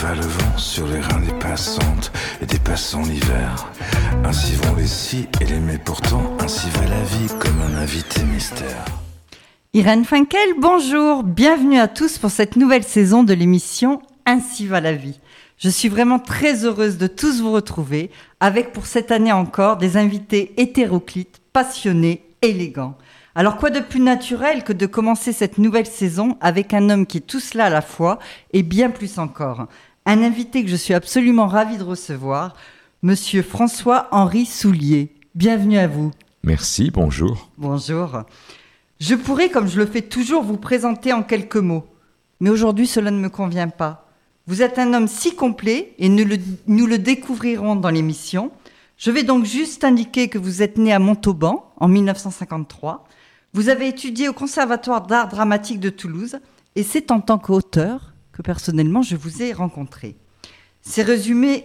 va le vent sur les reins des passantes et des passants l'hiver. Ainsi vont les si et les mais pourtant, ainsi va la vie comme un invité mystère. Irène Finkel, bonjour, bienvenue à tous pour cette nouvelle saison de l'émission Ainsi va la vie. Je suis vraiment très heureuse de tous vous retrouver avec pour cette année encore des invités hétéroclites, passionnés, élégants. Alors quoi de plus naturel que de commencer cette nouvelle saison avec un homme qui est tout cela à la fois et bien plus encore. Un invité que je suis absolument ravie de recevoir, Monsieur François-Henri Soulier. Bienvenue à vous. Merci, bonjour. Bonjour. Je pourrais, comme je le fais toujours, vous présenter en quelques mots. Mais aujourd'hui, cela ne me convient pas. Vous êtes un homme si complet et nous le découvrirons dans l'émission. Je vais donc juste indiquer que vous êtes né à Montauban en 1953. Vous avez étudié au Conservatoire d'art dramatique de Toulouse et c'est en tant qu'auteur que personnellement je vous ai rencontré. Ce résumé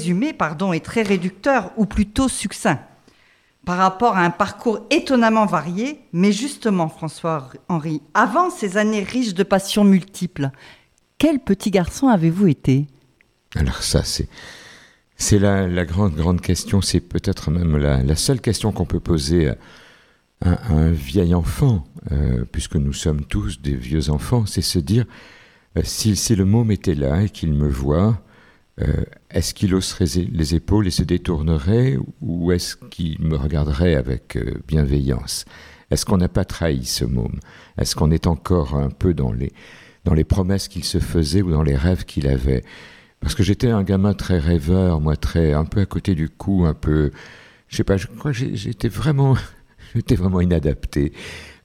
est très réducteur ou plutôt succinct par rapport à un parcours étonnamment varié, mais justement François-Henri, avant ces années riches de passions multiples, quel petit garçon avez-vous été ? Alors ça, c'est la grande question, c'est peut-être même la seule question qu'on peut poser à un vieil enfant, puisque nous sommes tous des vieux enfants, c'est se dire, si le môme était là et qu'il me voit, est-ce qu'il hausserait les épaules et se détournerait, ou est-ce qu'il me regarderait avec bienveillance ? Est-ce qu'on n'a pas trahi ce môme ? Est-ce qu'on est encore un peu dans les promesses qu'il se faisait ou dans les rêves qu'il avait ? Parce que j'étais un gamin très rêveur, moi, un peu à côté du cou, un peu... Je sais pas, je crois que j'étais vraiment inadapté.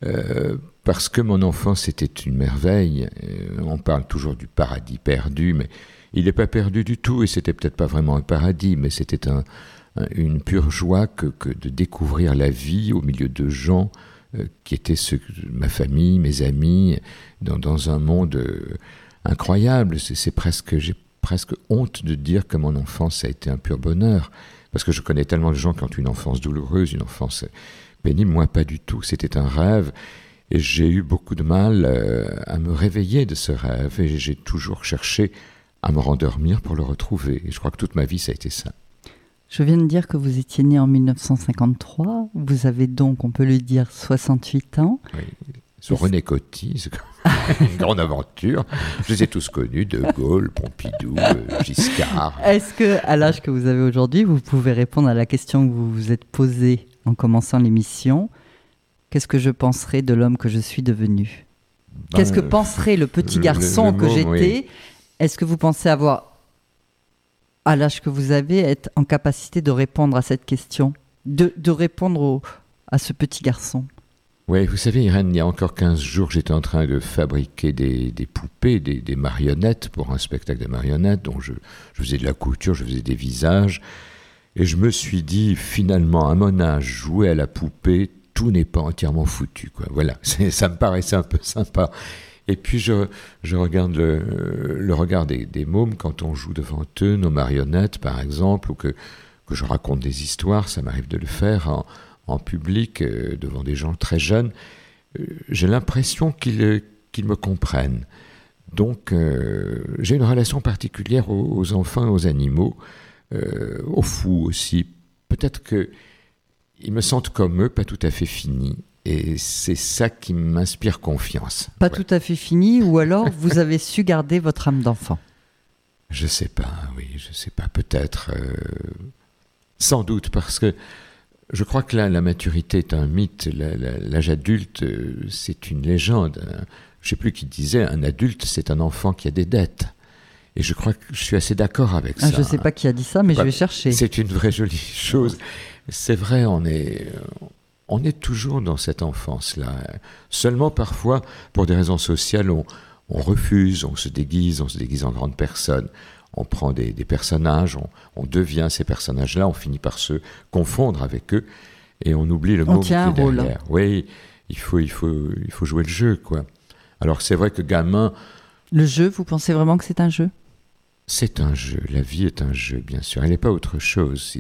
Parce que mon enfance était une merveille. On parle toujours du paradis perdu, mais il n'est pas perdu du tout, et c'était peut-être pas vraiment un paradis, mais c'était une pure joie que de découvrir la vie au milieu de gens qui étaient ma famille, mes amis, dans un monde incroyable. J'ai presque honte de dire que mon enfance a été un pur bonheur, parce que je connais tellement de gens qui ont une enfance douloureuse, une enfance pénible. Moi, pas du tout. C'était un rêve, et j'ai eu beaucoup de mal à me réveiller de ce rêve, et j'ai toujours cherché à me rendormir pour le retrouver. Et je crois que toute ma vie, ça a été ça. Je viens de dire que vous étiez né en 1953. Vous avez donc, on peut le dire, 68 ans. Oui. Sur René Coty, c'est une grande aventure. Je les ai tous connus, De Gaulle, Pompidou, Giscard. Est-ce que, à l'âge que vous avez aujourd'hui, vous pouvez répondre à la question que vous vous êtes posée en commençant l'émission ? Qu'est-ce que je penserais de l'homme que je suis devenu ? Qu'est-ce que penserait le petit garçon que j'étais ? Oui. Est-ce que vous pensez avoir, à l'âge que vous avez, être en capacité de répondre à cette question, de répondre à ce petit garçon ? Oui, vous savez, Irène, il y a encore 15 jours, j'étais en train de fabriquer des poupées, des marionnettes pour un spectacle de marionnettes, dont je faisais de la couture, je faisais des visages, et je me suis dit, finalement, à mon âge, jouer à la poupée, tout n'est pas entièrement foutu, quoi. Voilà, ça me paraissait un peu sympa. Et puis je regarde le regard des mômes quand on joue devant eux, nos marionnettes par exemple, ou que je raconte des histoires, ça m'arrive de le faire en public, devant des gens très jeunes. J'ai l'impression qu'ils me comprennent. Donc j'ai une relation particulière aux enfants et aux animaux, aux fous aussi. Peut-être qu'ils me sentent comme eux, pas tout à fait finis. Et c'est ça qui m'inspire confiance. Pas tout à fait fini, ou alors vous avez su garder votre âme d'enfant ? Je sais pas, peut-être. Sans doute, parce que je crois que la maturité est un mythe. L'âge adulte, c'est une légende. Je sais plus qui disait, un adulte, c'est un enfant qui a des dettes. Et je crois que je suis assez d'accord avec ça. Je sais pas qui a dit ça, mais je vais chercher. C'est une vraie jolie chose. C'est vrai, on est toujours dans cette enfance-là. Seulement, parfois, pour des raisons sociales, on refuse, on se déguise en grande personne. On prend des personnages, on devient ces personnages-là, on finit par se confondre avec eux, et on oublie le mot qui est derrière. Oui, il faut jouer le jeu, quoi. Alors, c'est vrai que gamin... Le jeu, vous pensez vraiment que c'est un jeu ? C'est un jeu. La vie est un jeu, bien sûr. Elle n'est pas autre chose.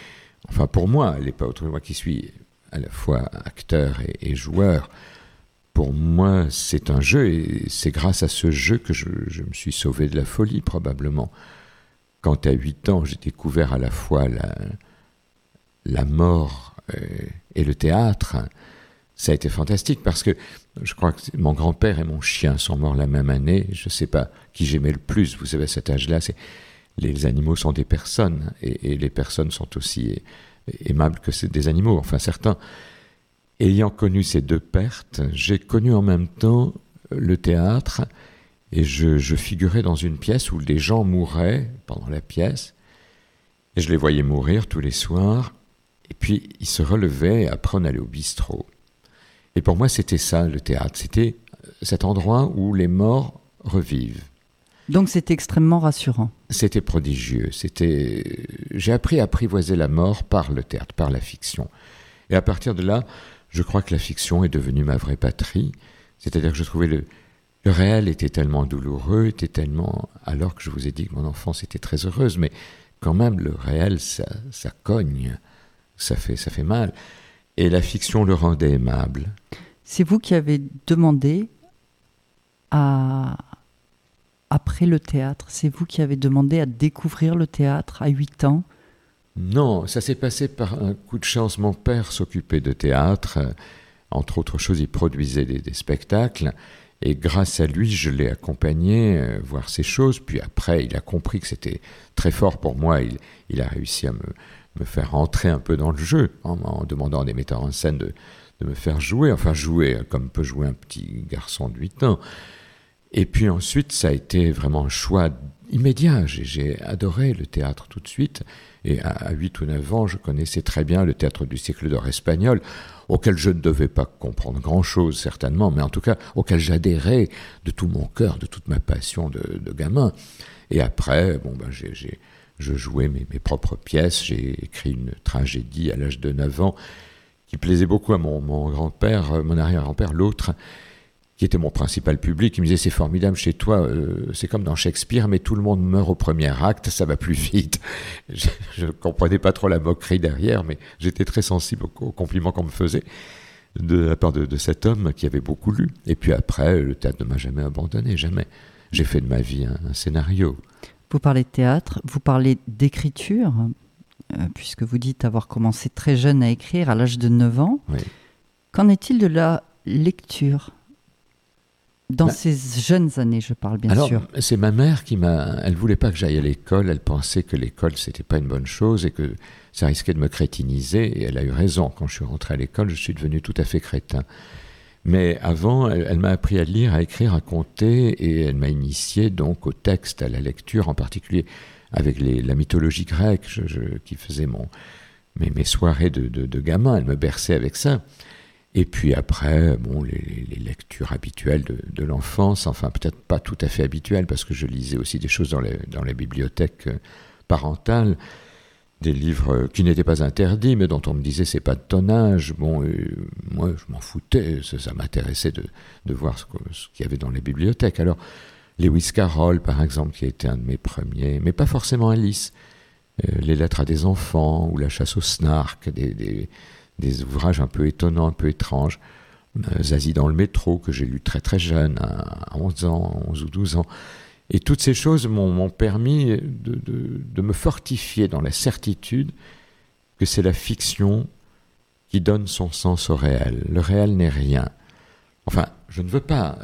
Enfin, pour moi, elle n'est pas autre chose. Moi qui suis à la fois acteur et joueur, pour moi, c'est un jeu, et c'est grâce à ce jeu que je me suis sauvé de la folie, probablement. Quand à 8 ans, j'ai découvert à la fois la mort et le théâtre, ça a été fantastique, parce que je crois que mon grand-père et mon chien sont morts la même année. Je ne sais pas qui j'aimais le plus. Vous savez, à cet âge-là, les animaux sont des personnes, et les personnes sont aussi aimables que des animaux, enfin certains. Ayant connu ces deux pertes, j'ai connu en même temps le théâtre, et je figurais dans une pièce où des gens mouraient pendant la pièce, et je les voyais mourir tous les soirs, et puis ils se relevaient, et après on allait au bistrot. Et pour moi, c'était ça, le théâtre. C'était cet endroit où les morts revivent. Donc c'était extrêmement rassurant. C'était prodigieux. J'ai appris à apprivoiser la mort par le théâtre, par la fiction. Et à partir de là, je crois que la fiction est devenue ma vraie patrie. C'est-à-dire que je trouvais le réel était tellement douloureux, était tellement... Alors que je vous ai dit que mon enfance était très heureuse, mais quand même, le réel, ça cogne, ça fait mal. Et la fiction le rendait aimable. C'est vous qui avez demandé après le théâtre, c'est vous qui avez demandé à découvrir le théâtre à 8 ans? Non, ça s'est passé par un coup de chance. Mon père s'occupait de théâtre. Entre autres choses, il produisait des spectacles. Et grâce à lui, je l'ai accompagné voir ces choses. Puis après, il a compris que c'était très fort pour moi. Il a réussi à me faire rentrer un peu dans le jeu, en demandant à des metteurs en scène de me faire jouer, comme peut jouer un petit garçon de 8 ans. Et puis ensuite, ça a été vraiment un choix immédiat. J'ai adoré le théâtre tout de suite. Et à 8 ou 9 ans, je connaissais très bien le théâtre du siècle d'or espagnol, auquel je ne devais pas comprendre grand-chose, certainement, mais en tout cas, auquel j'adhérais de tout mon cœur, de toute ma passion de gamin. Et après, je jouais mes propres pièces. J'ai écrit une tragédie à l'âge de 9 ans qui plaisait beaucoup à mon grand-père, mon arrière-grand-père, l'autre, qui était mon principal public. Il me disait, c'est formidable chez toi, c'est comme dans Shakespeare, mais tout le monde meurt au premier acte, ça va plus vite. Je ne comprenais pas trop la moquerie derrière, mais j'étais très sensible aux compliments qu'on me faisait de la part de cet homme qui avait beaucoup lu. Et puis après, le théâtre ne m'a jamais abandonné, jamais. J'ai fait de ma vie un scénario. Vous parlez de théâtre, vous parlez d'écriture, puisque vous dites avoir commencé très jeune à écrire, à l'âge de 9 ans. Oui. Qu'en est-il de la lecture ? Dans ces jeunes années, je parle bien sûr. Alors, c'est ma mère elle voulait pas que j'aille à l'école, elle pensait que l'école, c'était pas une bonne chose et que ça risquait de me crétiniser, et elle a eu raison. Quand je suis rentré à l'école, je suis devenu tout à fait crétin. Mais avant, elle m'a appris à lire, à écrire, à compter, et elle m'a initié donc au texte, à la lecture, en particulier avec la mythologie grecque, qui faisait mes soirées de gamin. Elle me berçait avec ça. Et puis après, les lectures habituelles de l'enfance, enfin peut-être pas tout à fait habituelles, parce que je lisais aussi des choses dans les bibliothèques parentales, des livres qui n'étaient pas interdits, mais dont on me disait c'est pas de ton âge. Moi je m'en foutais, ça m'intéressait de voir ce qu'il y avait dans les bibliothèques. Alors Lewis Carroll par exemple, qui a été un de mes premiers, mais pas forcément Alice, les lettres à des enfants, ou la chasse au snark, des ouvrages un peu étonnants, un peu étranges. Zazie dans le métro, que j'ai lu très très jeune, à 11 ou 12 ans. Et toutes ces choses m'ont permis de me fortifier dans la certitude que c'est la fiction qui donne son sens au réel. Le réel n'est rien. Enfin, je ne veux pas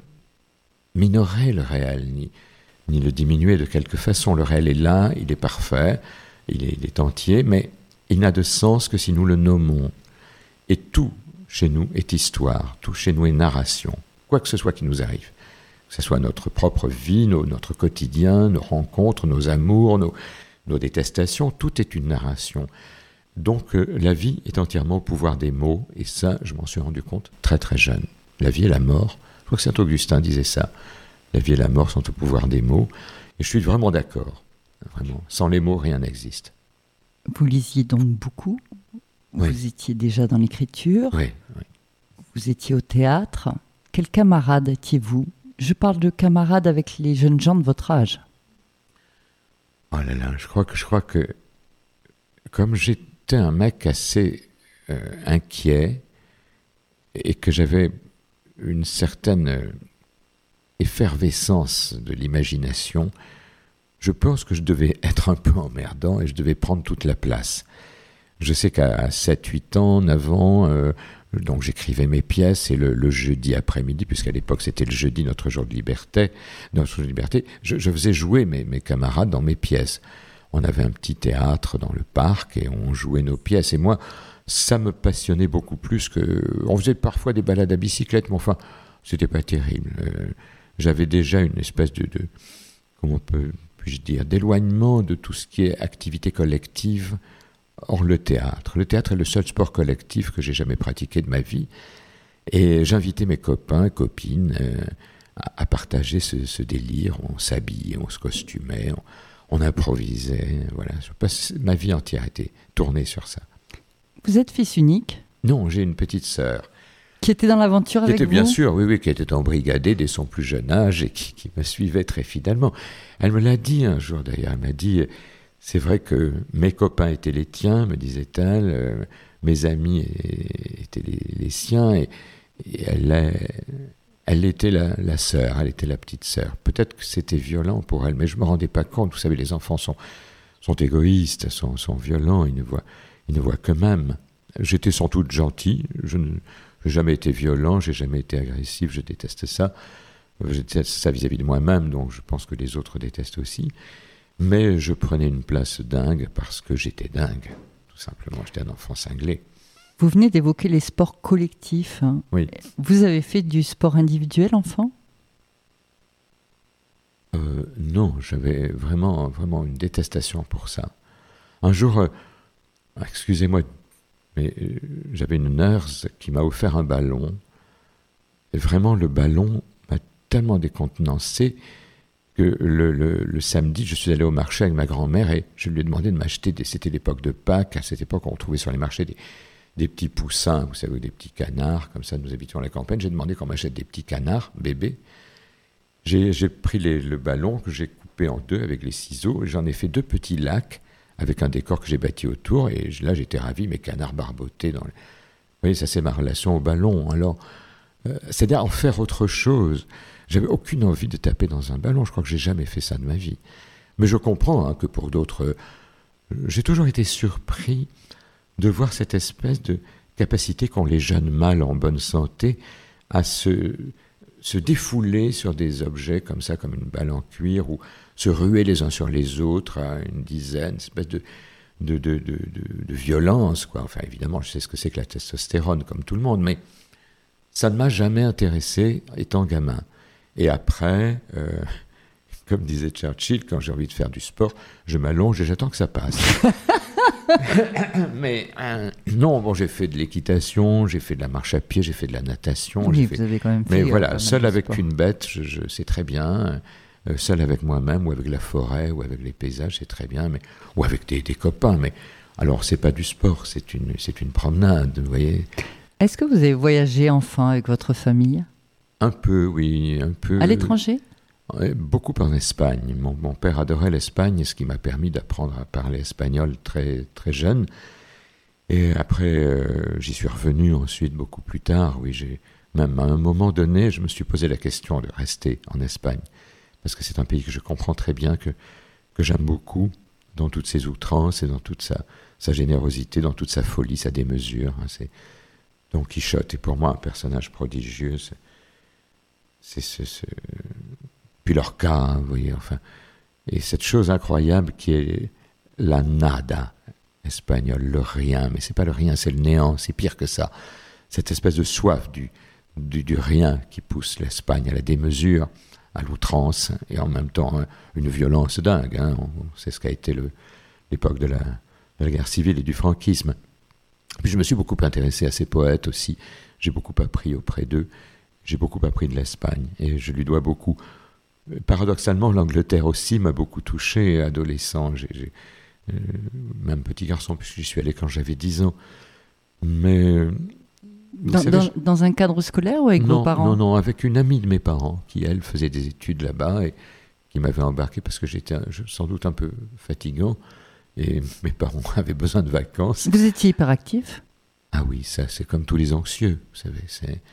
minorer le réel, ni le diminuer de quelque façon. Le réel est là, il est parfait, il est entier, mais il n'a de sens que si nous le nommons. Et tout chez nous est histoire, tout chez nous est narration, quoi que ce soit qui nous arrive. Que ce soit notre propre vie, notre quotidien, nos rencontres, nos amours, nos détestations, tout est une narration. Donc la vie est entièrement au pouvoir des mots, et ça, je m'en suis rendu compte très très jeune. La vie et la mort, je crois que Saint Augustin disait ça, la vie et la mort sont au pouvoir des mots, et je suis vraiment d'accord, vraiment. Sans les mots, rien n'existe. Vous lisiez donc beaucoup. Oui. Vous étiez déjà dans l'écriture. Oui. Vous étiez au théâtre. Quel camarade étiez-vous ? Je parle de camarades avec les jeunes gens de votre âge. Oh là là, je crois que comme j'étais un mec assez inquiet, et que j'avais une certaine effervescence de l'imagination, je pense que je devais être un peu emmerdant et je devais prendre toute la place. Je sais qu'à 7-8 ans, 9 ans, donc j'écrivais mes pièces et le jeudi après-midi, puisqu'à l'époque c'était le jeudi, notre jour de liberté, je faisais jouer mes camarades dans mes pièces. On avait un petit théâtre dans le parc et on jouait nos pièces. Et moi, ça me passionnait beaucoup plus que... On faisait parfois des balades à bicyclette, mais enfin, c'était pas terrible. J'avais déjà une espèce de comment puis-je dire, d'éloignement de tout ce qui est activité collective. Or, le théâtre est le seul sport collectif que j'ai jamais pratiqué de ma vie. Et j'invitais mes copains, copines à partager ce délire. On s'habillait, on se costumait, on improvisait. Voilà. Ma vie entière était tournée sur ça. Vous êtes fils unique ? Non, j'ai une petite sœur. Qui était dans l'aventure avec vous ? Bien sûr, oui, qui était embrigadée dès son plus jeune âge et qui me suivait très fidèlement. Elle me l'a dit un jour d'ailleurs, elle m'a dit... C'est vrai que mes copains étaient les tiens, me disait-elle, mes amis étaient les siens, et elle était la sœur, elle était la petite sœur. Peut-être que c'était violent pour elle, mais je ne me rendais pas compte. Vous savez, les enfants sont égoïstes, sont violents, ils ne voient qu'eux-mêmes. J'étais sans doute gentil, je n'ai jamais été violent, je n'ai jamais été agressif, je déteste ça. Je déteste ça vis-à-vis de moi-même, donc je pense que les autres détestent aussi. Mais je prenais une place dingue parce que j'étais dingue, tout simplement. J'étais un enfant cinglé. Vous venez d'évoquer les sports collectifs. Oui. Vous avez fait du sport individuel, enfant ? Non, j'avais vraiment une détestation pour ça. Un jour, excusez-moi, mais j'avais une nurse qui m'a offert un ballon. Et vraiment, le ballon m'a tellement décontenancé que le samedi, je suis allé au marché avec ma grand-mère et je lui ai demandé de m'acheter, c'était l'époque de Pâques, à cette époque on trouvait sur les marchés des petits poussins, vous savez, des petits canards, comme ça nous habitions à la campagne. J'ai demandé qu'on m'achète des petits canards, bébés. J'ai pris le ballon que j'ai coupé en deux avec les ciseaux et j'en ai fait 2 petits lacs avec un décor que j'ai bâti autour et là j'étais ravi, mes canards barbotaient dans... Vous voyez, ça c'est ma relation au ballon. Alors, c'est-à-dire en faire autre chose. J'avais aucune envie de taper dans un ballon, je crois que j'ai jamais fait ça de ma vie. Mais je comprends que pour d'autres... J'ai toujours été surpris de voir cette espèce de capacité qu'ont les jeunes mâles en bonne santé à se défouler sur des objets comme ça, comme une balle en cuir, ou se ruer les uns sur les autres à une dizaine, une espèce de violence, quoi. Enfin, évidemment, je sais ce que c'est que la testostérone, comme tout le monde, mais ça ne m'a jamais intéressé étant gamin. Et après, comme disait Churchill, quand j'ai envie de faire du sport, je m'allonge et j'attends que ça passe. Mais non, bon, j'ai fait de l'équitation, j'ai fait de la marche à pied, j'ai fait de la natation. Oui, vous avez quand même fait... Mais voilà, seul avec une bête, je sais très bien. Seul avec moi-même, ou avec la forêt, ou avec les paysages, c'est très bien. Ou avec des copains. Mais alors, c'est pas du sport, c'est une promenade, vous voyez. Est-ce que vous avez voyagé enfant avec votre famille ? Un peu, oui, un peu. À l'étranger ? Beaucoup en Espagne. Mon père adorait l'Espagne, ce qui m'a permis d'apprendre à parler espagnol très, très jeune. Et après, j'y suis revenu ensuite, beaucoup plus tard. Oui, même à un moment donné, je me suis posé la question de rester en Espagne. Parce que c'est un pays que je comprends très bien, que j'aime beaucoup, dans toutes ses outrances et dans toute sa générosité, dans toute sa folie, sa démesure. C'est Don Quichotte est pour moi un personnage prodigieux. Puis Lorca, vous voyez, enfin. Et cette chose incroyable qui est la nada espagnole, le rien. Mais c'est pas le rien, c'est le néant, c'est pire que ça. Cette espèce de soif du rien qui pousse l'Espagne à la démesure, à l'outrance, et en même temps une violence dingue. C'est ce qu'a été l'époque de la guerre civile et du franquisme. Puis je me suis beaucoup intéressé à ces poètes aussi. J'ai beaucoup appris auprès d'eux. J'ai beaucoup appris de l'Espagne et je lui dois beaucoup. Paradoxalement, l'Angleterre aussi m'a beaucoup touché, adolescent, même petit garçon, puisque j'y suis allé quand j'avais 10 ans. Mais... Dans un cadre scolaire ou avec vos parents ? Non, avec une amie de mes parents, qui, elle, faisait des études là-bas et qui m'avait embarqué parce que j'étais sans doute un peu fatigant et mes parents avaient besoin de vacances. Vous étiez hyperactif ? Ah oui, ça, c'est comme tous les anxieux, vous savez,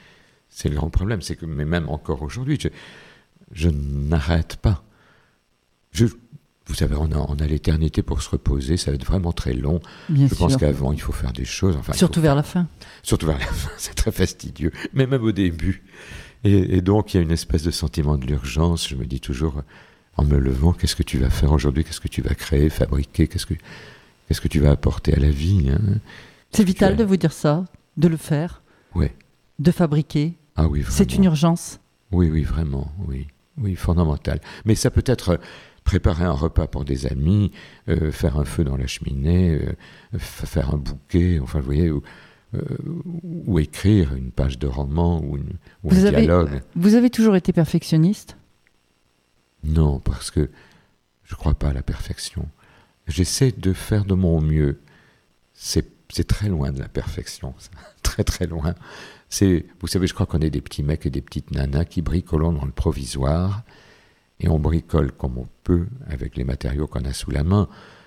C'est le grand problème, c'est que, mais même encore aujourd'hui, je n'arrête pas. Vous savez, on a l'éternité pour se reposer, ça va être vraiment très long. Bien je sûr. pense qu'avant, il faut faire des choses. Enfin, Surtout vers la fin. Surtout vers la fin, c'est très fastidieux, mais même au début. Et donc, il y a une espèce de sentiment de l'urgence. Je me dis toujours, en me levant, qu'est-ce que tu vas faire aujourd'hui? Qu'est-ce que tu vas créer, fabriquer? Qu'est-ce que tu vas apporter à la vie, hein? C'est vital de vous dire ça, de le faire, Ouais. de fabriquer. Ah oui, vraiment. C'est une urgence. Oui, vraiment, oui. Oui, fondamental. Mais ça peut être préparer un repas pour des amis, faire un feu dans la cheminée, faire un bouquet, enfin, vous voyez, ou écrire une page de roman ou un dialogue. Vous avez toujours été perfectionniste? Non, parce que je ne crois pas à la perfection. J'essaie de faire de mon mieux. C'est très loin de la perfection, très très loin. Vous savez, je crois qu'on est des petits mecs et des petites nanas qui bricolons dans le provisoire, et on bricole comme on peut avec les matériaux qu'on a sous la main.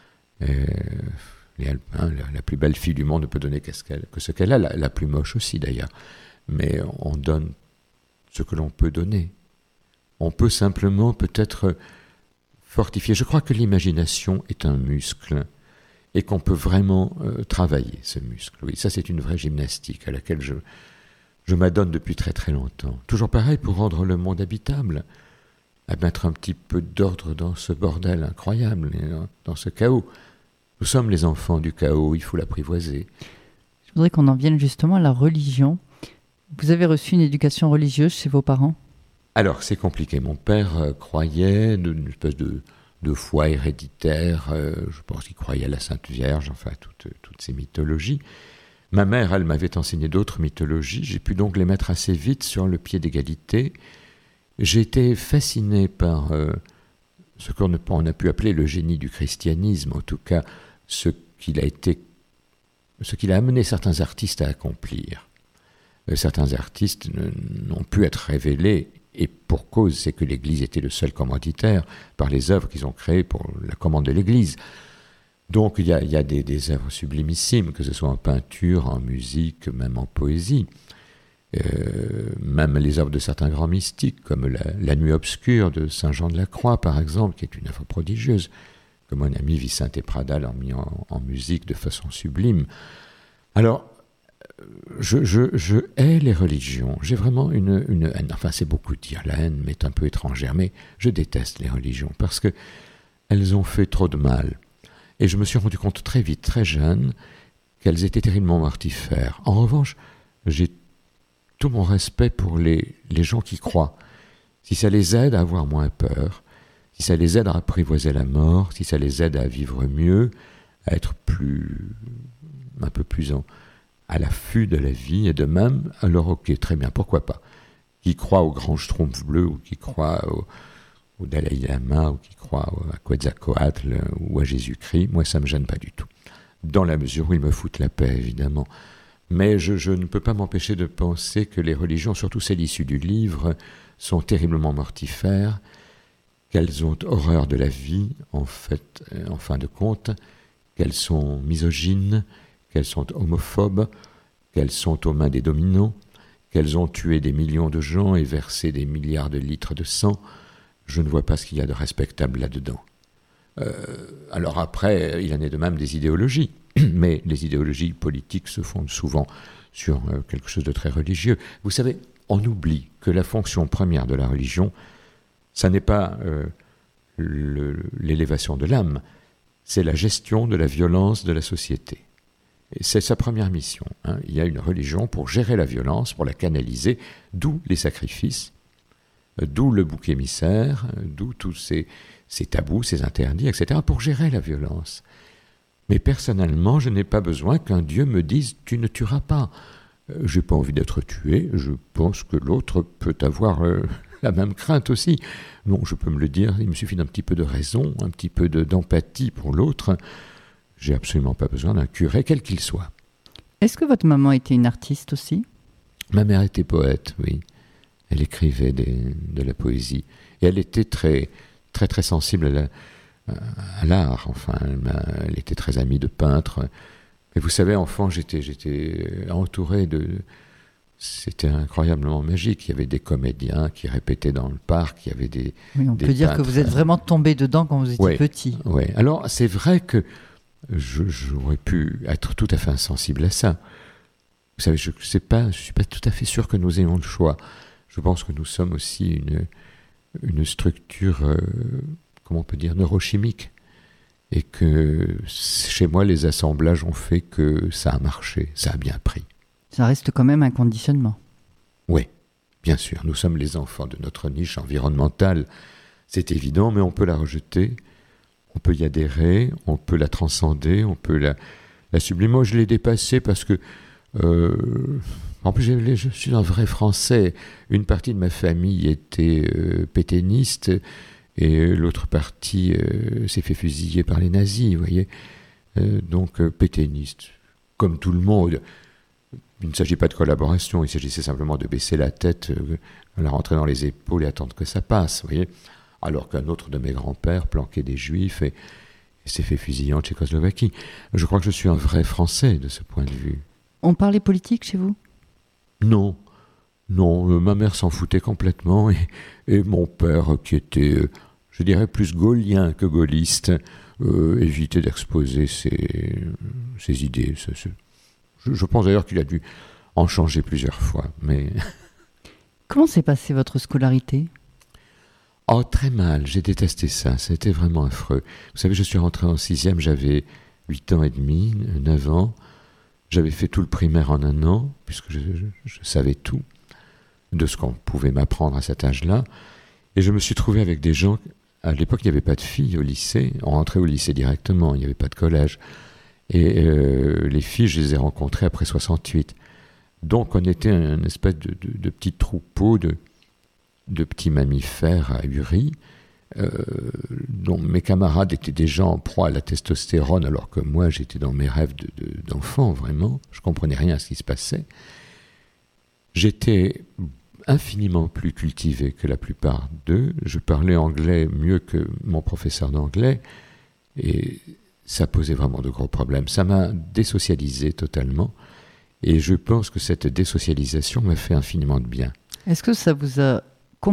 La plus belle fille du monde ne peut donner que ce qu'elle a, la plus moche aussi d'ailleurs. Mais on donne ce que l'on peut donner. On peut simplement peut-être fortifier. Je crois que l'imagination est un muscle et qu'on peut vraiment travailler ce muscle. Oui, ça c'est une vraie gymnastique à laquelle je m'adonne depuis très très longtemps. Toujours pareil pour rendre le monde habitable, à mettre un petit peu d'ordre dans ce bordel incroyable, dans ce chaos. Nous sommes les enfants du chaos, il faut l'apprivoiser. Je voudrais qu'on en vienne justement à la religion. Vous avez reçu une éducation religieuse chez vos parents? Alors, c'est compliqué. Mon père croyait d'une espèce de foi héréditaire. Je pense qu'il croyait à la Sainte Vierge, enfin, toutes ces mythologies. Ma mère, elle m'avait enseigné d'autres mythologies. J'ai pu donc les mettre assez vite sur le pied d'égalité. J'ai été fasciné par ce qu'on a pu appeler le génie du christianisme, en tout cas ce qu'il a amené certains artistes à accomplir. Certains artistes n'ont pu être révélés, et pour cause, c'est que l'Église était le seul commanditaire par les œuvres qu'ils ont créées pour la commande de l'Église. Donc il y a des œuvres sublimissimes, que ce soit en peinture, en musique, même en poésie. Même les œuvres de certains grands mystiques, comme la Nuit obscure de Saint Jean de la Croix, par exemple, qui est une œuvre prodigieuse, que mon ami Vicente Pradal a mis en musique de façon sublime. Alors, je hais les religions. J'ai vraiment une haine. Enfin, c'est beaucoup dire, la haine m'est un peu étrangère, mais je déteste les religions, parce qu'elles ont fait trop de mal. Et je me suis rendu compte très vite, très jeune, qu'elles étaient terriblement mortifères. En revanche, j'ai tout mon respect pour les gens qui croient. Si ça les aide à avoir moins peur, si ça les aide à apprivoiser la mort, si ça les aide à vivre mieux, à être un peu plus à l'affût de la vie et de même, alors ok, très bien, pourquoi pas. Qui croient au grand schtroumpf bleu, ou qui croient au Dalai Lama, ou qui croient à Quetzalcoatl, ou à Jésus-Christ, moi ça ne me gêne pas du tout. Dans la mesure où ils me foutent la paix, évidemment. Mais je ne peux pas m'empêcher de penser que les religions, surtout celles issues du livre, sont terriblement mortifères, qu'elles ont horreur de la vie, en fin de compte, qu'elles sont misogynes, qu'elles sont homophobes, qu'elles sont aux mains des dominants, qu'elles ont tué des millions de gens et versé des milliards de litres de sang. Je ne vois pas ce qu'il y a de respectable là-dedans. Alors après, il en est de même des idéologies, mais les idéologies politiques se fondent souvent sur quelque chose de très religieux. Vous savez, on oublie que la fonction première de la religion, ça n'est pas l'élévation de l'âme, c'est la gestion de la violence de la société. Et c'est sa première mission. Il y a une religion pour gérer la violence, pour la canaliser, d'où les sacrifices, d'où le bouc émissaire, d'où tous ces tabous, ces interdits, etc., pour gérer la violence. Mais personnellement, je n'ai pas besoin qu'un Dieu me dise « tu ne tueras pas ». Je n'ai pas envie d'être tué, je pense que l'autre peut avoir la même crainte aussi. Non, je peux me le dire, il me suffit d'un petit peu de raison, un petit peu d'empathie pour l'autre. J'ai absolument pas besoin d'un curé, quel qu'il soit. Est-ce que votre maman était une artiste aussi? Ma mère était poète, oui. Elle écrivait de la poésie. Et elle était très, très, très sensible à l'art. Enfin, elle était très amie de peintres. Mais vous savez, enfant, j'étais entouré c'était incroyablement magique. Il y avait des comédiens qui répétaient dans le parc, il y avait des Oui, on des peut dire que peintres. vous êtes vraiment tombé dedans quand vous étiez Ouais. petit. Oui, alors c'est vrai que j'aurais pu être tout à fait insensible à ça. Vous savez, je suis pas tout à fait sûr que nous ayons le choix. Je pense que nous sommes aussi une structure, comment on peut dire, neurochimique. Et que chez moi, les assemblages ont fait que ça a marché, ça a bien pris. Ça reste quand même un conditionnement. Oui, bien sûr, nous sommes les enfants de notre niche environnementale, c'est évident, mais on peut la rejeter, on peut y adhérer, on peut la transcender, on peut la sublimer. Moi, je l'ai dépassée parce que, en plus, je suis un vrai Français. Une partie de ma famille était pétainiste, et l'autre partie s'est fait fusiller par les nazis, vous voyez. Donc, pétainiste, comme tout le monde. Il ne s'agit pas de collaboration, il s'agissait simplement de baisser la tête, la rentrer dans les épaules et attendre que ça passe, vous voyez. Alors qu'un autre de mes grands-pères planquait des juifs et s'est fait fusiller en Tchécoslovaquie. Je crois que je suis un vrai Français de ce point de vue. On parlait politique chez vous ? Non, ma mère s'en foutait complètement et mon père, qui était, je dirais, plus gaullien que gaulliste, évitait d'exposer ses idées. Je pense d'ailleurs qu'il a dû en changer plusieurs fois. Mais... Comment s'est passée votre scolarité ? Oh, très mal, j'ai détesté ça, c'était vraiment affreux. Vous savez, je suis rentré en 6e, j'avais 8 ans et demi, 9 ans. J'avais fait tout le primaire en un an, puisque je savais tout de ce qu'on pouvait m'apprendre à cet âge-là. Et je me suis trouvé avec des gens... À l'époque, il n'y avait pas de filles au lycée. On rentrait au lycée directement, il n'y avait pas de collège. Et les filles, je les ai rencontrées après 68. Donc, on était une espèce de petit troupeau de petits mammifères ahuris, dont mes camarades étaient déjà en proie à la testostérone, alors que moi, j'étais dans mes rêves d'enfant, vraiment. Je ne comprenais rien à ce qui se passait. J'étais infiniment plus cultivé que la plupart d'eux. Je parlais anglais mieux que mon professeur d'anglais, et ça posait vraiment de gros problèmes. Ça m'a désocialisé totalement, et je pense que cette désocialisation m'a fait infiniment de bien. Est-ce que ça vous a complexé ?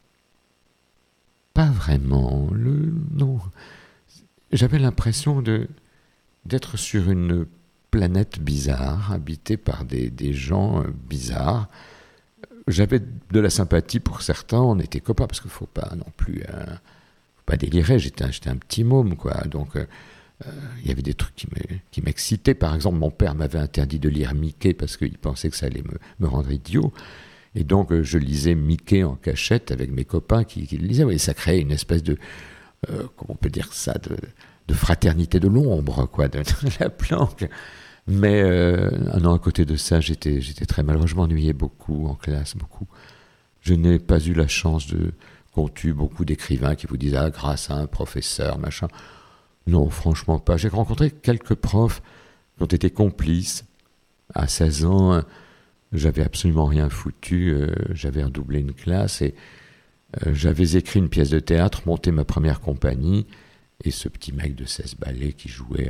Pas vraiment. Non. J'avais l'impression d'être sur une planète bizarre, habitée par des gens bizarres. J'avais de la sympathie pour certains, on était copains, parce qu'il ne faut pas non plus faut pas délirer, j'étais un petit môme, quoi. Donc, il y avait des trucs qui m'excitaient. Par exemple, mon père m'avait interdit de lire Mickey parce qu'il pensait que ça allait me rendre idiot. Et donc, je lisais Mickey en cachette avec mes copains qui le lisaient. Et ça créait une espèce de, comment on peut dire ça, de fraternité de l'ombre, quoi, de la planque. Mais non, à côté de ça, j'étais très malheureux. Je m'ennuyais beaucoup en classe, beaucoup. Je n'ai pas eu la chance qu'on tue beaucoup d'écrivains qui vous disent « Ah, grâce à un professeur, machin ». Non, franchement pas. J'ai rencontré quelques profs qui ont été complices. À 16 ans, j'avais absolument rien foutu. J'avais redoublé une classe et j'avais écrit une pièce de théâtre, monté ma première compagnie. Et ce petit mec de 16 balais qui jouait...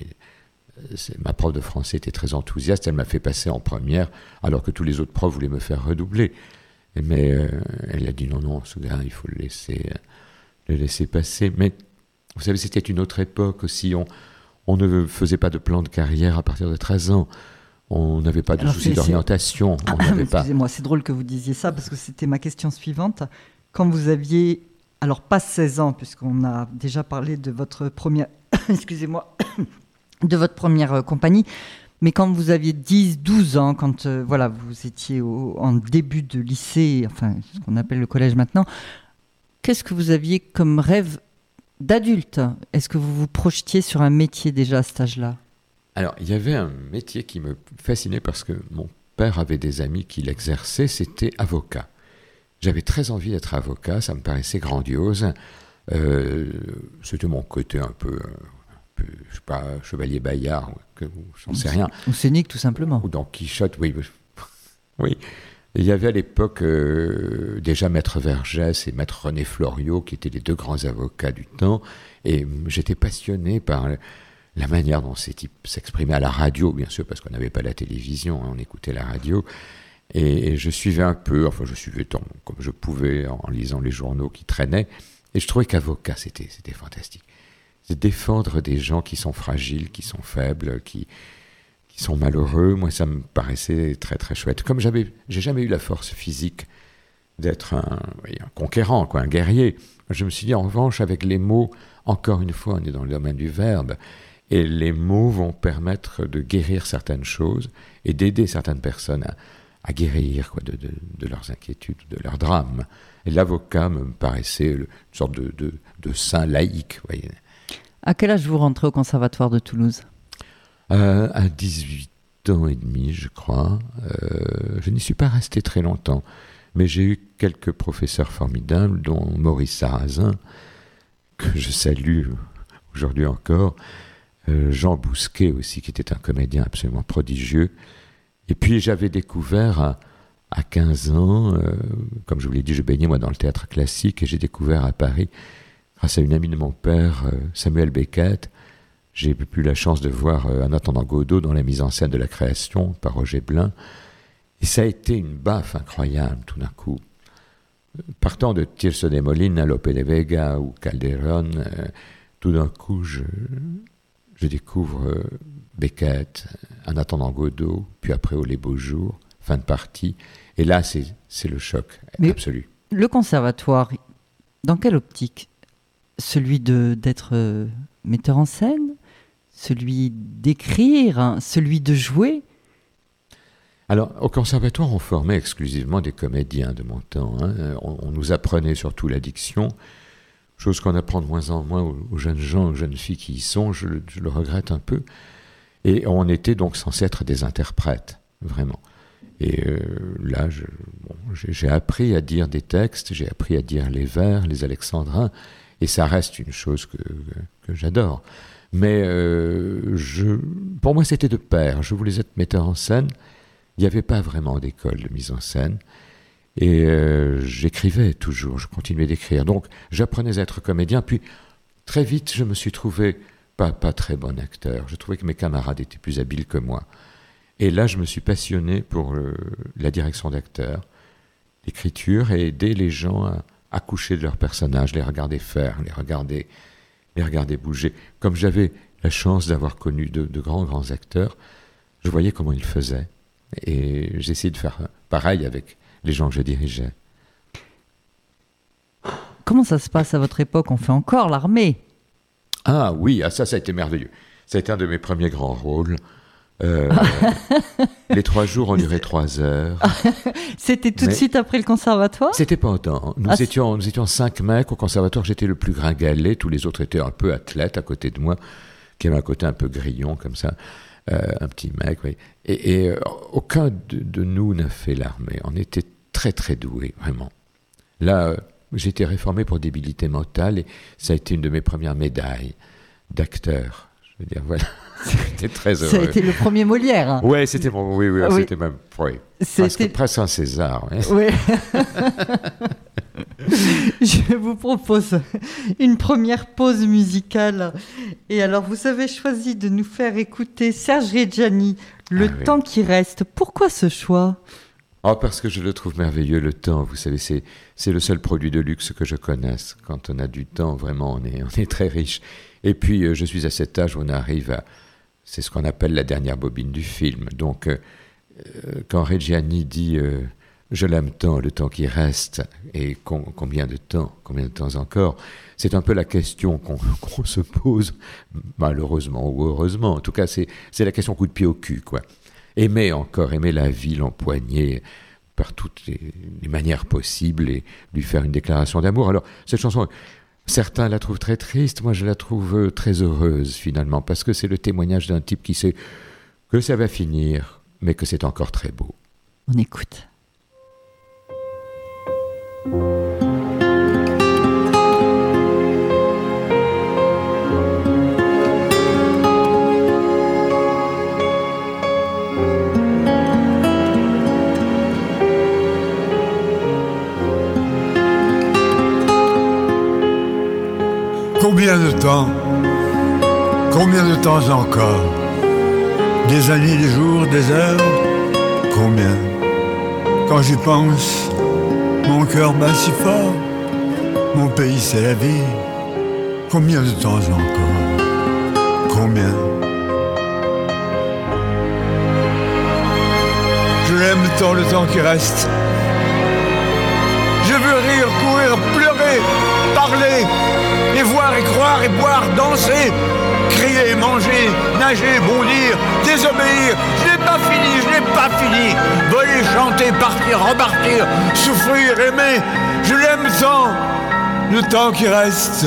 ma prof de français était très enthousiaste, elle m'a fait passer en première, alors que tous les autres profs voulaient me faire redoubler. Mais elle a dit non, ce gars, il faut le laisser passer. Mais vous savez, c'était une autre époque aussi. On ne faisait pas de plan de carrière à partir de 13 ans. On n'avait pas de souci d'orientation. Excusez-moi, c'est drôle que vous disiez ça, parce que c'était ma question suivante. Quand vous aviez, alors pas 16 ans, puisqu'on a déjà parlé de votre première... excusez-moi... de votre première compagnie, mais quand vous aviez 10, 12 ans, quand vous étiez en début de lycée, enfin ce qu'on appelle le collège maintenant, qu'est-ce que vous aviez comme rêve d'adulte ? Est-ce que vous vous projetiez sur un métier déjà à cet âge-là ? Alors, il y avait un métier qui me fascinait parce que mon père avait des amis qui l'exerçaient, c'était avocat. J'avais très envie d'être avocat, ça me paraissait grandiose. C'était mon côté un peu... je sais pas, Chevalier Bayard, j'en sais rien. Ou Scénic, tout simplement. Ou Don Quichotte, oui. Oui. Et il y avait à l'époque déjà Maître Vergès et Maître René Floriot, qui étaient les deux grands avocats du temps. Et j'étais passionné par la manière dont ces types s'exprimaient à la radio, bien sûr, parce qu'on n'avait pas la télévision, on écoutait la radio. Et je suivais un peu, je suivais tant comme je pouvais en lisant les journaux qui traînaient. Et je trouvais qu'avocat, c'était fantastique. C'est défendre des gens qui sont fragiles, qui sont faibles, qui sont malheureux. Moi, ça me paraissait très, très chouette. Comme j'ai jamais eu la force physique d'être un conquérant, un guerrier, je me suis dit, en revanche, avec les mots, encore une fois, on est dans le domaine du verbe, et les mots vont permettre de guérir certaines choses et d'aider certaines personnes à guérir de leurs inquiétudes, de leurs drames. Et l'avocat me paraissait une sorte de saint laïque. Voyez. À quel âge vous rentrez au Conservatoire de Toulouse ? À 18 ans et demi, je crois. Je n'y suis pas resté très longtemps, mais j'ai eu quelques professeurs formidables, dont Maurice Sarrazin, que je salue aujourd'hui encore, Jean Bousquet aussi, qui était un comédien absolument prodigieux. Et puis j'avais découvert à 15 ans, comme je vous l'ai dit, je baignais moi dans le théâtre classique, et j'ai découvert à Paris, grâce à une amie de mon père, Samuel Beckett, j'ai eu la chance de voir En attendant Godot dans la mise en scène de La Création par Roger Blin, et ça a été une baffe incroyable tout d'un coup. Partant de Tirso de Molina, Lope de Vega ou Calderón, tout d'un coup je découvre Beckett, En attendant Godot, puis après Les Beaux Jours, fin de partie, et là c'est le choc absolu. Le conservatoire, dans quelle optique ? Celui d'être metteur en scène ? Celui d'écrire ? Celui de jouer ? Alors, au conservatoire, on formait exclusivement des comédiens de mon temps. On nous apprenait surtout la diction, chose qu'on apprend de moins en moins aux jeunes gens, aux jeunes filles qui y sont, je le regrette un peu. Et on était donc censés être des interprètes, vraiment. Et là, j'ai appris à dire des textes, j'ai appris à dire les vers, les alexandrins, et ça reste une chose que j'adore. Mais pour moi, c'était de pair. Je voulais être metteur en scène. Il n'y avait pas vraiment d'école de mise en scène. Et j'écrivais toujours, je continuais d'écrire. Donc, j'apprenais à être comédien. Puis, très vite, je me suis trouvé pas très bon acteur. Je trouvais que mes camarades étaient plus habiles que moi. Et là, je me suis passionné pour la direction d'acteurs, l'écriture, et aider les gens à accoucher de leurs personnages, les regarder faire, les regarder bouger. Comme j'avais la chance d'avoir connu de grands acteurs, je voyais comment ils faisaient. Et j'essayais de faire pareil avec les gens que je dirigeais. Comment ça se passe à votre époque ? On fait encore l'armée ? Ah oui, ça a été merveilleux. Ça a été un de mes premiers grands rôles. Les 3 jours ont duré 3 heures. C'était tout de suite après le conservatoire ? C'était pendant. Nous étions 5 mecs au conservatoire. J'étais le plus gringalet. Tous les autres étaient un peu athlètes à côté de moi, qui avait un côté un peu grillon comme ça. Un petit mec, oui. Et aucun de nous n'a fait l'armée. On était très très doués, vraiment. Là, j'ai été réformé pour débilité mentale, et ça a été une de mes premières médailles d'acteur. Je veux dire, voilà. J'étais très heureux. Ça a été le premier Molière. Hein. Ouais, c'était bon. Oui, oui. C'était même presque un César. Ouais. Oui. Je vous propose une première pause musicale. Et alors, vous avez choisi de nous faire écouter Serge Reggiani, Le temps qui reste. Pourquoi ce choix ? Parce que je le trouve merveilleux, le temps. Vous savez, c'est le seul produit de luxe que je connaisse. Quand on a du temps, vraiment, on est très riche. Et puis, je suis à cet âge où on arrive à... C'est ce qu'on appelle la dernière bobine du film. Donc, quand Reggiani dit « Je l'aime tant, le temps qui reste », et combien de temps encore, c'est un peu la question qu'on se pose, malheureusement ou heureusement. En tout cas, c'est la question coup de pied au cul, quoi. Aimer la vie, l'empoigner par toutes les manières possibles et lui faire une déclaration d'amour. Alors, cette chanson... Certains la trouvent très triste, moi je la trouve très heureuse finalement, parce que c'est le témoignage d'un type qui sait que ça va finir, mais que c'est encore très beau. On écoute. Combien de temps Combien de temps encore? Des années, des jours, des heures? Combien? Quand j'y pense, mon cœur bat si fort. Mon pays, c'est la vie. Combien de temps encore? Combien? Je l'aime tant le temps qui reste. Je veux rire, courir, pleurer, parler, et voir, et croire, et boire, danser, crier, manger, nager, bondir, désobéir. Je n'ai pas fini, je n'ai pas fini. Voler, chanter, partir, repartir, souffrir, aimer. Je l'aime tant, le temps qui reste.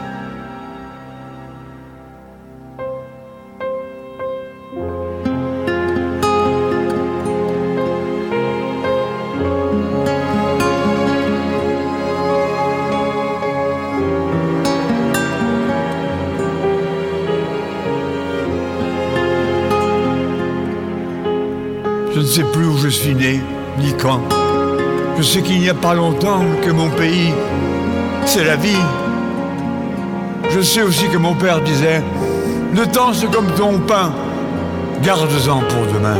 Je ne sais plus où je suis né, ni quand. Je sais qu'il n'y a pas longtemps que mon pays, c'est la vie. Je sais aussi que mon père disait, le temps c'est comme ton pain, garde-en pour demain.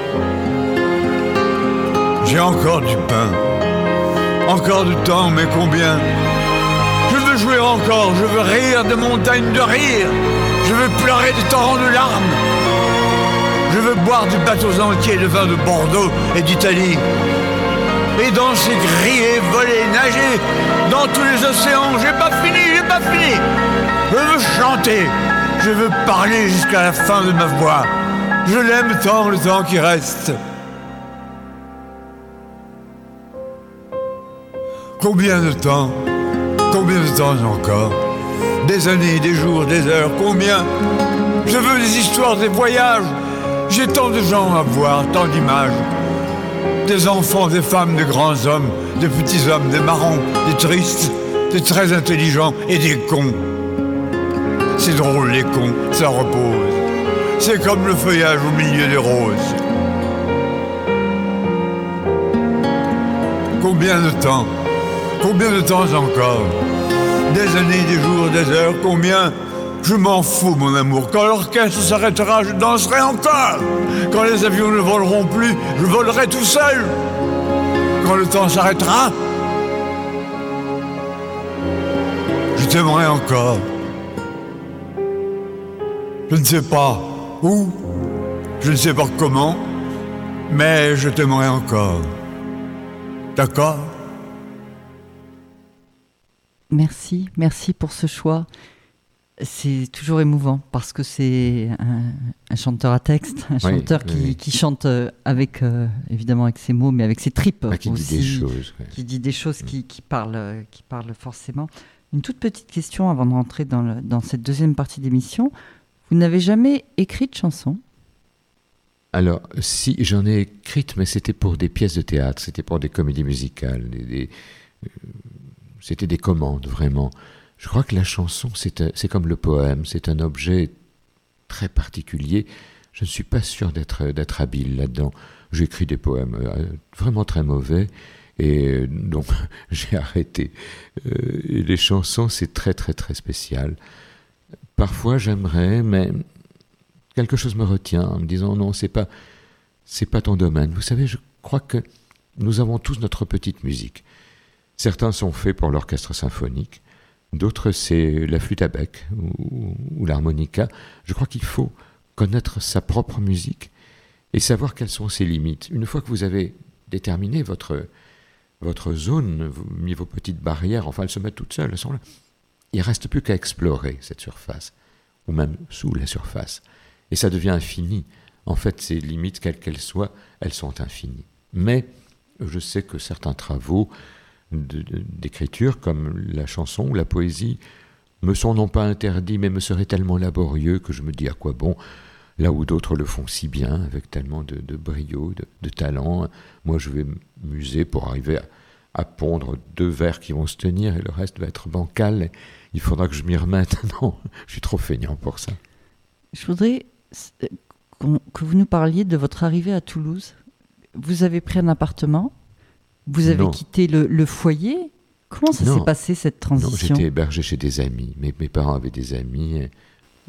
J'ai encore du pain, encore du temps, mais combien? Je veux jouer encore, je veux rire de montagnes de rire, je veux pleurer des torrents de larmes. Je veux boire des bateaux entiers de vin de Bordeaux et d'Italie. Et danser, crier, voler, nager dans tous les océans. J'ai pas fini, j'ai pas fini. Je veux chanter, je veux parler jusqu'à la fin de ma voix. Je l'aime tant, le temps qui reste. Combien de temps encore? Des années, des jours, des heures, combien? Je veux des histoires, des voyages. J'ai tant de gens à voir, tant d'images. Des enfants, des femmes, des grands hommes, des petits hommes, des marrons, des tristes, des très intelligents et des cons. C'est drôle, les cons, ça repose. C'est comme le feuillage au milieu des roses. Combien de temps encore? Des années, des jours, des heures, combien? Je m'en fous, mon amour. Quand l'orchestre s'arrêtera, je danserai encore. Quand les avions ne voleront plus, je volerai tout seul. Quand le temps s'arrêtera, je t'aimerai encore. Je ne sais pas où, je ne sais pas comment, mais je t'aimerai encore. D'accord? Merci pour ce choix. C'est toujours émouvant parce que c'est un chanteur à texte, un chanteur qui chante avec, évidemment avec ses mots, mais avec ses tripes qui aussi, dit des choses, qui dit des choses qui parlent forcément. Une toute petite question avant de rentrer dans cette deuxième partie d'émission. Vous n'avez jamais écrit de chanson? Alors, si, j'en ai écrite, mais c'était pour des pièces de théâtre, c'était pour des comédies musicales, c'était des commandes, vraiment. Je crois que la chanson, c'est comme le poème, c'est un objet très particulier. Je ne suis pas sûr d'être habile là-dedans. J'écris des poèmes vraiment très mauvais, et donc j'ai arrêté. Et les chansons, c'est très très très spécial. Parfois j'aimerais, mais quelque chose me retient en me disant non, c'est pas ton domaine. Vous savez, je crois que nous avons tous notre petite musique. Certains sont faits pour l'orchestre symphonique, d'autres c'est la flûte à bec ou l'harmonica. Je crois qu'il faut connaître sa propre musique et savoir quelles sont ses limites. Une fois que vous avez déterminé votre zone, mis vos petites barrières, enfin elles se mettent toutes seules, elles sont là. Il ne reste plus qu'à explorer cette surface, ou même sous la surface. Et ça devient infini. En fait, ces limites, quelles qu'elles soient, elles sont infinies. Mais je sais que certains travaux d'écriture, comme la chanson ou la poésie, me sont non pas interdits, mais me seraient tellement laborieux que je me dis à quoi bon, là où d'autres le font si bien, avec tellement de brio, de talent. Moi, je vais m'user pour arriver à pondre 2 vers qui vont se tenir et le reste va être bancal. Il faudra que je m'y remette. Non, je suis trop feignant pour ça. Je voudrais que vous nous parliez de votre arrivée à Toulouse. Vous avez pris un appartement, vous avez quitté le foyer. Comment ça s'est passé, cette transition? Non, j'étais hébergé chez des amis. Mes parents avaient des amis.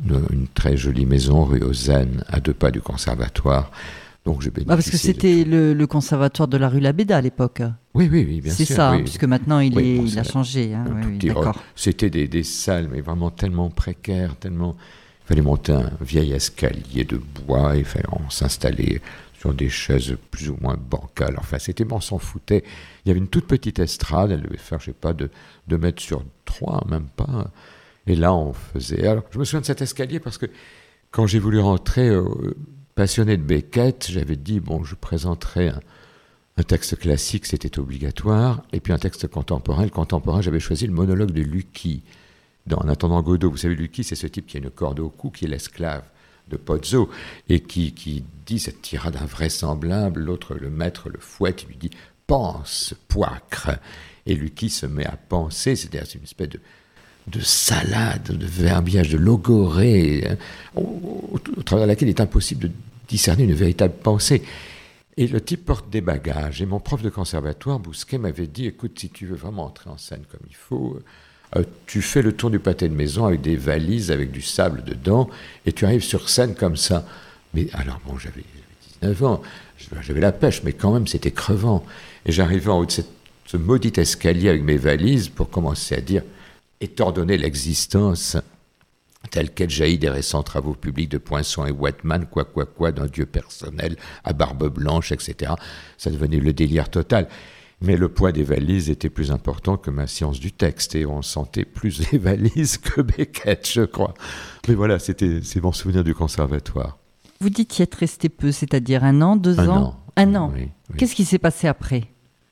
une très jolie maison rue aux Zen, à 2 pas du conservatoire. Donc je bénéficiais parce que c'était le conservatoire de la rue Labéda à l'époque. Oui, bien sûr. C'est ça, oui. puisque maintenant il Oui, a changé. Hein, un tout oui, petit d'accord. C'était des salles, mais vraiment tellement précaires, tellement... Il fallait monter un vieil escalier de bois, et on s'installait sur des chaises plus ou moins bancales. Enfin, on s'en foutait. Il y avait une toute petite estrade, elle devait faire, je sais pas, 2 mètres sur 3, même pas. Et là, on faisait... Alors, je me souviens de cet escalier parce que quand j'ai voulu rentrer... passionné de Beckett, j'avais dit, je présenterai un texte classique, c'était obligatoire, et puis un texte contemporain. Le contemporain, j'avais choisi le monologue de Lucky, dans En attendant Godot. Vous savez, Lucky, c'est ce type qui a une corde au cou, qui est l'esclave de Pozzo, et qui dit cette tirade invraisemblable. L'autre, le maître, le fouette, il lui dit « Pense, poicre !» Et Lucky se met à penser, c'est-à-dire c'est une espèce de salade, de verbiage, de logorée, hein, au travers de laquelle il est impossible de discerner une véritable pensée. Et le type porte des bagages. Et mon prof de conservatoire, Bousquet, m'avait dit, écoute, si tu veux vraiment entrer en scène comme il faut, tu fais le tour du pâté de maison avec des valises, avec du sable dedans, et tu arrives sur scène comme ça. Mais alors, j'avais 19 ans, j'avais la pêche, mais quand même, c'était crevant. Et j'arrivais en haut de ce maudit escalier avec mes valises pour commencer à dire... étant donné l'existence telle qu'elle jaillit des récents travaux publics de Poinçon et Whitman, quoi, d'un dieu personnel à barbe blanche, etc. Ça devenait le délire total. Mais le poids des valises était plus important que ma science du texte, et on sentait plus les valises que Beckett, je crois. Mais voilà, c'est mon souvenir du conservatoire. Vous dites y être resté peu, c'est-à-dire 1 an, 2 ans ? 1 an. Oui. Qu'est-ce qui s'est passé après ?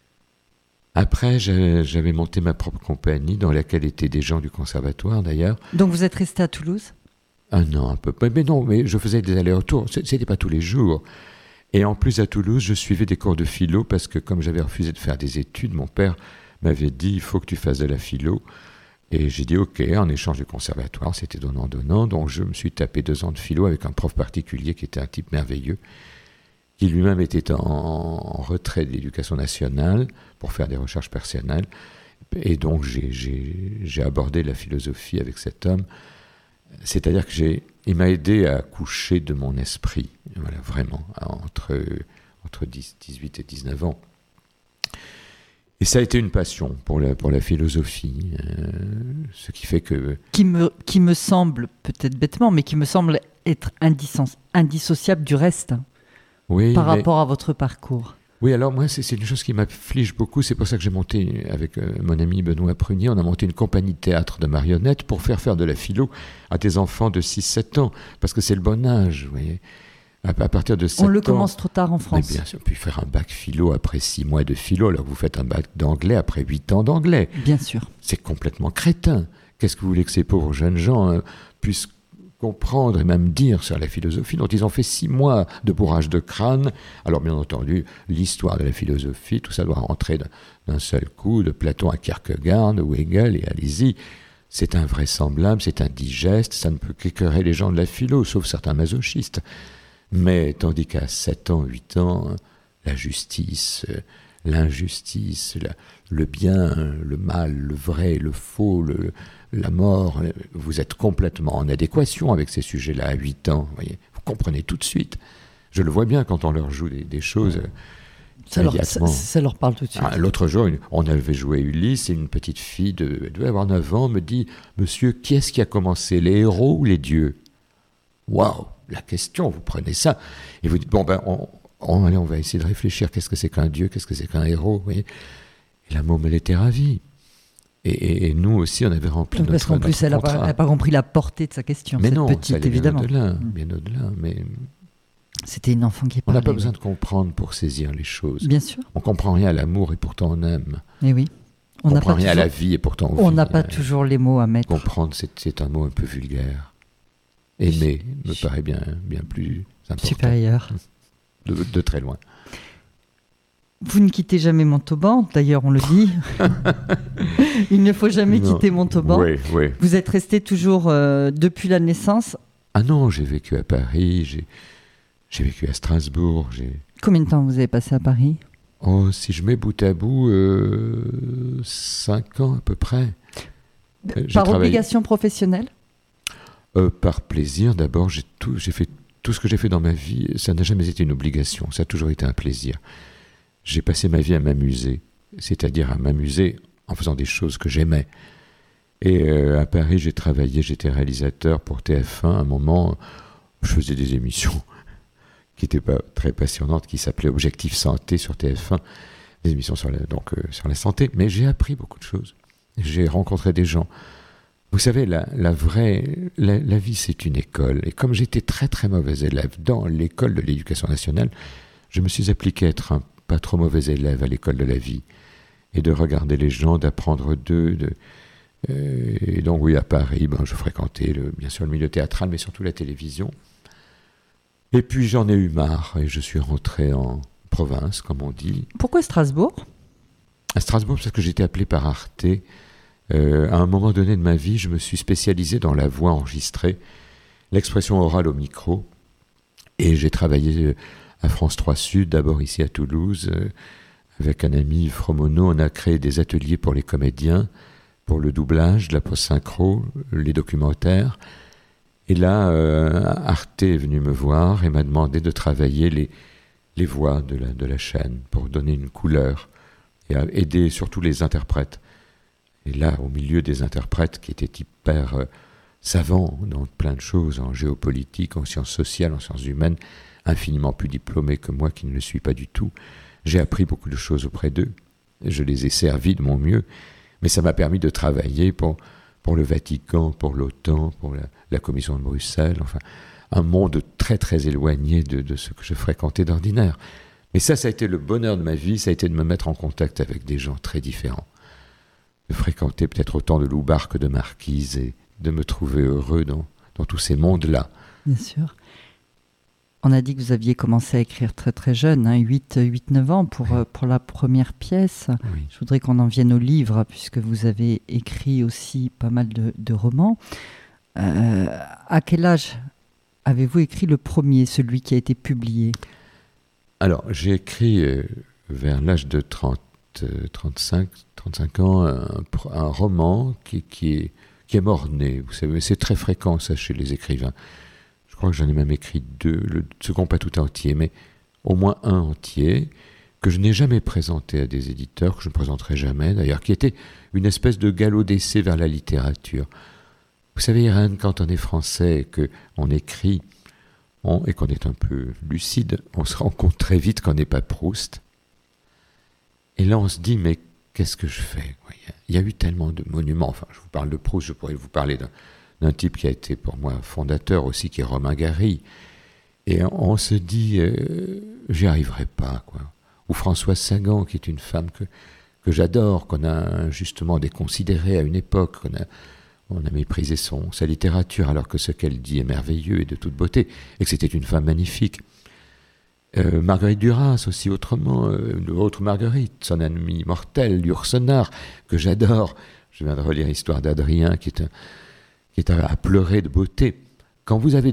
Après, j'avais monté ma propre compagnie dans laquelle étaient des gens du conservatoire d'ailleurs. Donc vous êtes resté à Toulouse ? 1 an à peu près. Mais non, mais je faisais des allers-retours. C'était pas tous les jours. Et en plus, à Toulouse, je suivais des cours de philo parce que comme j'avais refusé de faire des études, mon père m'avait dit « il faut que tu fasses de la philo ». Et j'ai dit « ok », en échange du conservatoire, c'était donnant-donnant. Donc je me suis tapé 2 ans de philo avec un prof particulier qui était un type merveilleux, qui lui-même était en retrait de l'éducation nationale pour faire des recherches personnelles. Et donc, j'ai abordé la philosophie avec cet homme. C'est-à-dire il m'a aidé à coucher de mon esprit, voilà, vraiment, entre 18 et 19 ans. Et ça a été une passion pour la philosophie, ce qui fait que... Qui me semble, peut-être bêtement, mais qui me semble être indissociable du reste. Oui, par rapport à votre parcours. Oui, alors moi, c'est une chose qui m'afflige beaucoup. C'est pour ça que j'ai monté, avec mon ami Benoît Prunier, on a monté une compagnie de théâtre de marionnettes pour faire de la philo à des enfants de 6-7 ans. Parce que c'est le bon âge, vous voyez. À partir de 7 ans... On le commence trop tard en France. Mais bien sûr, puis faire un bac philo après 6 mois de philo, alors que vous faites un bac d'anglais après 8 ans d'anglais. Bien sûr. C'est complètement crétin. Qu'est-ce que vous voulez que ces pauvres jeunes gens puissent comprendre et même dire sur la philosophie, dont ils ont fait 6 mois de bourrage de crâne. Alors bien entendu, l'histoire de la philosophie, tout ça doit rentrer d'un seul coup, de Platon à Kierkegaard, de Hegel, et allez-y. C'est invraisemblable, c'est indigeste, ça ne peut qu'écœurer les gens de la philo, sauf certains masochistes. Mais tandis qu'à 7 ans, 8 ans, la justice, l'injustice, le bien, le mal, le vrai, le faux, la mort, vous êtes complètement en adéquation avec ces sujets-là à 8 ans. Vous comprenez tout de suite. Je le vois bien quand on leur joue des choses. Ça leur parle tout de suite. L'autre jour, on avait joué Ulysse et une petite fille, elle devait avoir 9 ans, me dit « Monsieur, qui est-ce qui a commencé, les héros ou les dieux ?» Waouh, la question, vous prenez ça. Et vous dites « Bon, allez, on va essayer de réfléchir. Qu'est-ce que c'est qu'un dieu? Qu'est-ce que c'est qu'un héros » vous voyez. Et la môme, elle était ravie. Et nous aussi, on avait rempli notre contrat. Parce qu'en plus, elle n'a pas compris la portée de sa question. Mais cette non, petite, ça allait évidemment. bien au-delà. Mais c'était une enfant qui on parlait. n'a pas besoin de comprendre pour saisir les choses. Bien sûr. On ne comprend rien à l'amour et pourtant on aime. Mais oui. On ne comprend rien à la vie et pourtant on vit. On n'a pas toujours les mots à mettre. Comprendre, c'est un mot un peu vulgaire. Aimer me paraît bien plus important. Supérieur. De très loin. Vous ne quittez jamais Montauban, d'ailleurs on le dit. Il ne faut jamais quitter Montauban. Oui. Vous êtes resté toujours depuis la naissance. Ah non, j'ai vécu à Paris, j'ai vécu à Strasbourg. Combien de temps vous avez passé à Paris ? Oh, si je mets bout à bout, 5 ans à peu près. Par obligation professionnelle ? Par plaisir, d'abord, j'ai fait tout ce que j'ai fait dans ma vie, ça n'a jamais été une obligation, ça a toujours été un plaisir. J'ai passé ma vie à m'amuser, c'est-à-dire à m'amuser en faisant des choses que j'aimais. Et à Paris, j'ai travaillé, j'étais réalisateur pour TF1. À un moment, je faisais des émissions qui n'étaient pas très passionnantes, qui s'appelaient Objectif Santé sur TF1, des émissions sur la santé. Mais j'ai appris beaucoup de choses. J'ai rencontré des gens. Vous savez, la vie, c'est une école. Et comme j'étais très très mauvais élève dans l'école de l'éducation nationale, je me suis appliqué à être un pas trop mauvais élève à l'école de la vie. Et de regarder les gens, d'apprendre d'eux. Et donc oui, à Paris, je fréquentais bien sûr le milieu théâtral, mais surtout la télévision. Et puis j'en ai eu marre et je suis rentré en province, comme on dit. Pourquoi Strasbourg ? À Strasbourg, parce que j'étais appelé par Arte. À un moment donné de ma vie, je me suis spécialisé dans la voix enregistrée, l'expression orale au micro. Et j'ai travaillé à France 3 Sud, d'abord ici à Toulouse. Avec un ami, Fromono, on a créé des ateliers pour les comédiens, pour le doublage, la post-synchro, les documentaires. Et là, Arte est venu me voir et m'a demandé de travailler les voix de la chaîne pour donner une couleur et aider surtout les interprètes. Et là, au milieu des interprètes qui étaient hyper savants dans plein de choses, en géopolitique, en sciences sociales, en sciences humaines, infiniment plus diplômés que moi qui ne le suis pas du tout, j'ai appris beaucoup de choses auprès d'eux. Je les ai servis de mon mieux, mais ça m'a permis de travailler pour le Vatican, pour l'OTAN, pour la Commission de Bruxelles, enfin, un monde très très éloigné de ce que je fréquentais d'ordinaire. Mais ça a été le bonheur de ma vie, ça a été de me mettre en contact avec des gens très différents, de fréquenter peut-être autant de loubards que de marquises et de me trouver heureux dans tous ces mondes-là. Bien sûr. On a dit que vous aviez commencé à écrire très très jeune, 8-9 ans pour la première pièce. Oui. Je voudrais qu'on en vienne au livre, puisque vous avez écrit aussi pas mal de romans. À quel âge avez-vous écrit le premier, celui qui a été publié ? Alors, j'ai écrit vers l'âge de 35 ans un roman qui est mort-né. Vous savez, c'est très fréquent ça chez les écrivains. Je crois que j'en ai même écrit 2, le second pas tout entier, mais au moins un entier, que je n'ai jamais présenté à des éditeurs, que je ne présenterai jamais d'ailleurs, qui était une espèce de galop d'essai vers la littérature. Vous savez, Irène, quand on est français et qu'on écrit, et qu'on est un peu lucide, on se rend compte très vite qu'on n'est pas Proust. Et là, on se dit, mais qu'est-ce que je fais ? Il y a eu tellement de monuments. Enfin, je vous parle de Proust, je pourrais vous parler d'un type qui a été pour moi fondateur aussi, qui est Romain Gary. Et on se dit, j'y arriverai pas, quoi. Ou Françoise Sagan, qui est une femme que j'adore, qu'on a injustement déconsidérée à une époque, on a méprisé sa littérature, alors que ce qu'elle dit est merveilleux et de toute beauté, et que c'était une femme magnifique. Marguerite Duras aussi, autrement, une autre Marguerite, son amie mortelle, Yourcenar, que j'adore. Je viens de relire l'histoire d'Adrien, qui est à pleurer de beauté. Quand vous avez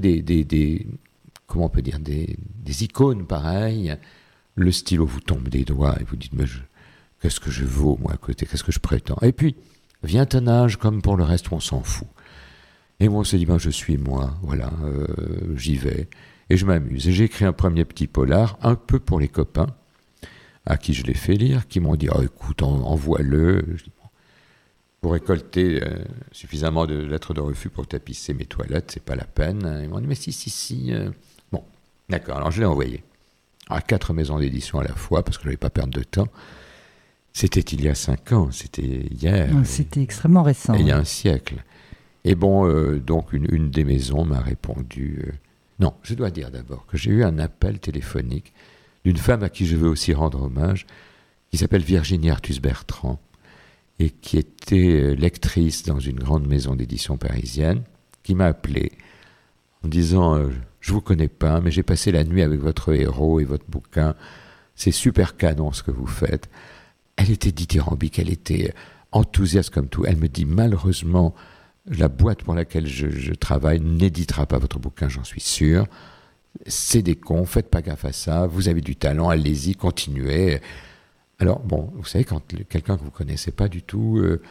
comment on peut dire, des icônes pareilles, le stylo vous tombe des doigts et vous dites, mais qu'est-ce que je vaux, moi, à côté, qu'est-ce que je prétends ? Et puis, vient un âge, comme pour le reste, où on s'en fout. Et moi, on se dit, je suis moi, voilà, j'y vais, et je m'amuse. Et j'ai écrit un premier petit polar, un peu pour les copains, à qui je l'ai fait lire, qui m'ont dit, écoute, envoie-le. Je dis, pour récolter suffisamment de lettres de refus pour tapisser mes toilettes, c'est pas la peine. Ils m'ont dit, mais si. Bon, d'accord, alors je l'ai envoyé à 4 maisons d'édition à la fois, parce que je n'allais pas perdre de temps. C'était il y a 5 ans, c'était hier. C'était extrêmement récent. Il y a un siècle. Et bon, donc une des maisons m'a répondu... Non, je dois dire d'abord que j'ai eu un appel téléphonique d'une femme à qui je veux aussi rendre hommage, qui s'appelle Virginie Artus-Bertrand, et qui était lectrice dans une grande maison d'édition parisienne, qui m'a appelé en disant je vous connais pas, mais j'ai passé la nuit avec votre héros et votre bouquin, c'est super canon ce que vous faites. Elle était dithyrambique, elle était enthousiaste comme tout. Elle me dit, malheureusement, la boîte pour laquelle je travaille n'éditera pas votre bouquin, j'en suis sûr. C'est des cons, faites pas gaffe à ça, vous avez du talent, allez-y, continuez. Alors bon, vous savez, quand quelqu'un que vous connaissez pas du tout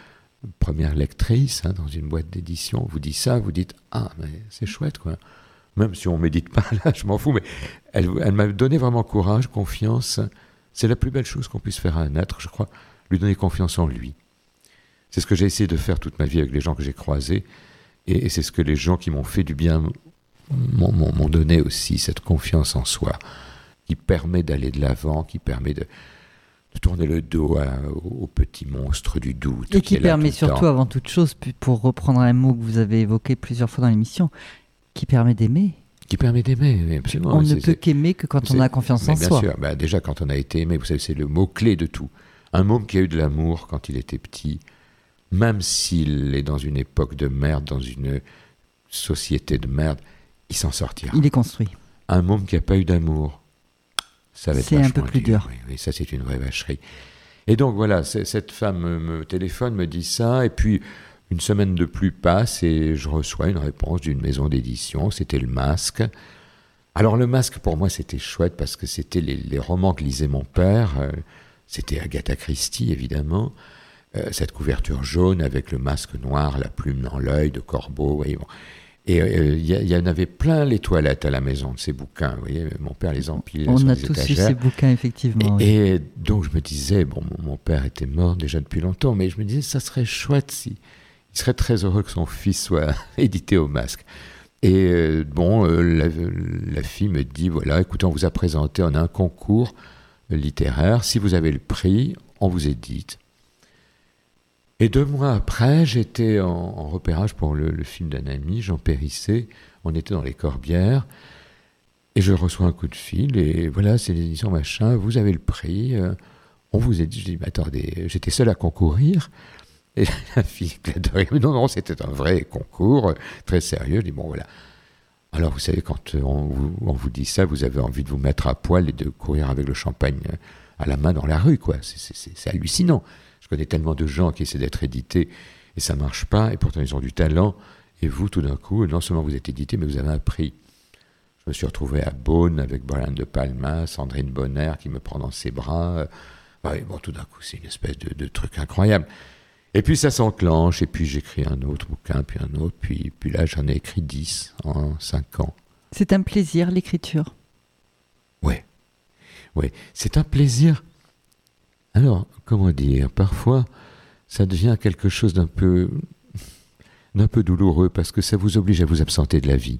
première lectrice dans une boîte d'édition vous dit ça, vous dites « Ah, mais c'est chouette, quoi ». Même si on ne médite pas, là, je m'en fous, mais elle m'a donné vraiment courage, confiance. C'est la plus belle chose qu'on puisse faire à un être, je crois, lui donner confiance en lui. C'est ce que j'ai essayé de faire toute ma vie avec les gens que j'ai croisés, et c'est ce que les gens qui m'ont fait du bien m'ont donné aussi, cette confiance en soi, qui permet d'aller de l'avant, qui permet de tourner le dos au petit monstre du doute. Et qui permet surtout, avant toute chose, pour reprendre un mot que vous avez évoqué plusieurs fois dans l'émission, qui permet d'aimer. Qui permet d'aimer, absolument. On ne peut qu'aimer que quand on a confiance en soi. Bien sûr, déjà quand on a été aimé, vous savez, c'est le mot-clé de tout. Un môme qui a eu de l'amour quand il était petit, même s'il est dans une époque de merde, dans une société de merde, il s'en sortira. Il est construit. Un môme qui n'a pas eu d'amour, ça va être c'est un peu plus dur. Oui, ça c'est une vraie vacherie. Et donc voilà, cette femme me téléphone, me dit ça, et puis une semaine de plus passe et je reçois une réponse d'une maison d'édition, c'était Le Masque. Alors Le Masque, pour moi, c'était chouette parce que c'était les romans que lisait mon père. C'était Agatha Christie, évidemment. Cette couverture jaune avec le masque noir, la plume dans l'œil de Corbeau. Voyez, bon. Et il y en avait plein les toilettes à la maison de ces bouquins. Vous voyez, mon père les empilait sur les étagères. On a tous eu ces bouquins, effectivement. Et donc je me disais, bon, mon père était mort déjà depuis longtemps, mais je me disais, ça serait chouette si... Il serait très heureux que son fils soit édité au Masque. Et la fille me dit, voilà, écoutez, on vous a présenté, on a un concours littéraire. Si vous avez le prix, on vous édite. Et 2 mois après, j'étais en repérage pour le film d'un ami, Jean Périssé. On était dans les Corbières. Et je reçois un coup de fil. Et voilà, c'est l'édition machin. Vous avez le prix. On vous édite. Je dis, mais attendez, j'étais seul à concourir. Et la fille éclate de rire. Mais non, c'était un vrai concours, très sérieux. Je dis, bon, voilà. Alors, vous savez, quand on vous dit ça, vous avez envie de vous mettre à poil et de courir avec le champagne à la main dans la rue, quoi. C'est hallucinant. Je connais tellement de gens qui essaient d'être édités et ça ne marche pas, et pourtant ils ont du talent. Et vous, tout d'un coup, non seulement vous êtes édité, mais vous avez un prix. Je me suis retrouvé à Beaune avec Brian De Palma, Sandrine Bonner qui me prend dans ses bras. Bon, tout d'un coup, c'est une espèce de truc incroyable. Et puis ça s'enclenche, et puis j'écris un autre bouquin, puis un autre, puis là j'en ai écrit 10 en 5 ans. C'est un plaisir, l'écriture. Oui, c'est un plaisir. Alors, comment dire, parfois ça devient quelque chose d'un peu douloureux, parce que ça vous oblige à vous absenter de la vie.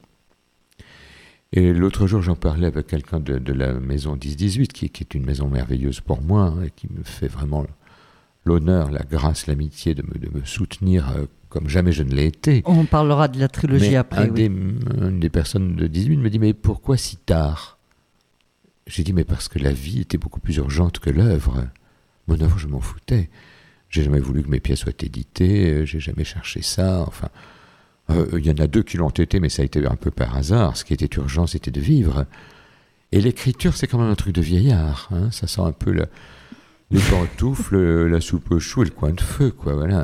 Et l'autre jour, j'en parlais avec quelqu'un de la maison 10-18, qui est une maison merveilleuse pour moi, et qui me fait vraiment l'honneur, la grâce, l'amitié de me soutenir comme jamais je ne l'ai été. On parlera de la trilogie après. Une des personnes de 18 me dit, mais pourquoi si tard ? J'ai dit, mais parce que la vie était beaucoup plus urgente que l'œuvre. Mon œuvre, je m'en foutais. J'ai jamais voulu que mes pièces soient éditées, j'ai jamais cherché ça, enfin... Il y en a 2 qui l'ont été, mais ça a été un peu par hasard. Ce qui était urgent, c'était de vivre. Et l'écriture, c'est quand même un truc de vieillard. Hein. Ça sent un peu les pantoufles, la soupe au chou et le coin de feu, quoi. Voilà.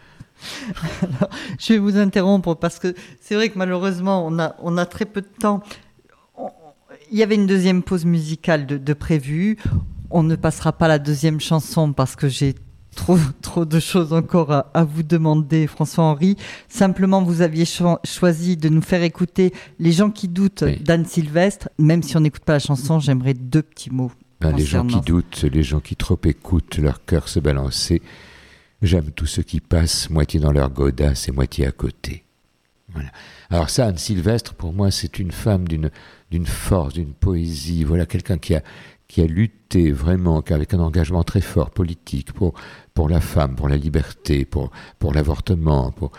Alors, je vais vous interrompre parce que c'est vrai que malheureusement, on a très peu de temps. Il y avait une deuxième pause musicale de prévue. On ne passera pas la deuxième chanson parce que j'ai trop de choses encore à vous demander, François-Henri. Simplement, vous aviez choisi de nous faire écouter Les gens qui doutent, oui, d'Anne Sylvestre. Même si on n'écoute pas la chanson, j'aimerais 2 petits mots. Les gens qui doutent, les gens qui trop écoutent leur cœur se balancer. J'aime tous ceux qui passent, moitié dans leur godasse et moitié à côté. Voilà. Alors ça, Anne Sylvestre, pour moi, c'est une femme d'une force, d'une poésie. Voilà, quelqu'un qui a lutté vraiment, avec un engagement très fort politique pour la femme, pour la liberté, pour l'avortement, pour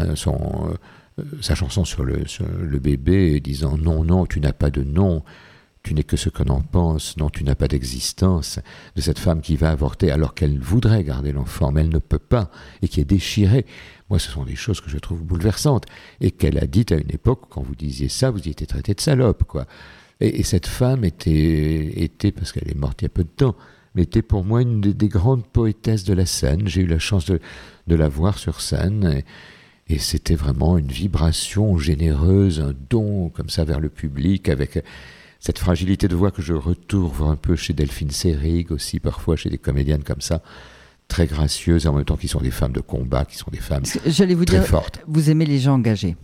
sa chanson sur le bébé, disant « Non, tu n'as pas de nom, tu n'es que ce qu'on en pense, non, tu n'as pas d'existence », de cette femme qui va avorter alors qu'elle voudrait garder l'enfant, mais elle ne peut pas, et qui est déchirée. Moi, ce sont des choses que je trouve bouleversantes, et qu'elle a dites à une époque, quand vous disiez ça, vous y étiez traité de salope, quoi. Et cette femme était, parce qu'elle est morte il y a peu de temps, mais était pour moi une des grandes poétesses de la scène. J'ai eu la chance de la voir sur scène, et c'était vraiment une vibration généreuse, un don comme ça vers le public, avec cette fragilité de voix que je retrouve un peu chez Delphine Seyrig aussi, parfois chez des comédiennes comme ça, très gracieuses, en même temps qui sont des femmes de combat, qui sont des femmes J'allais vous très dire, fortes. vous aimez les gens engagés.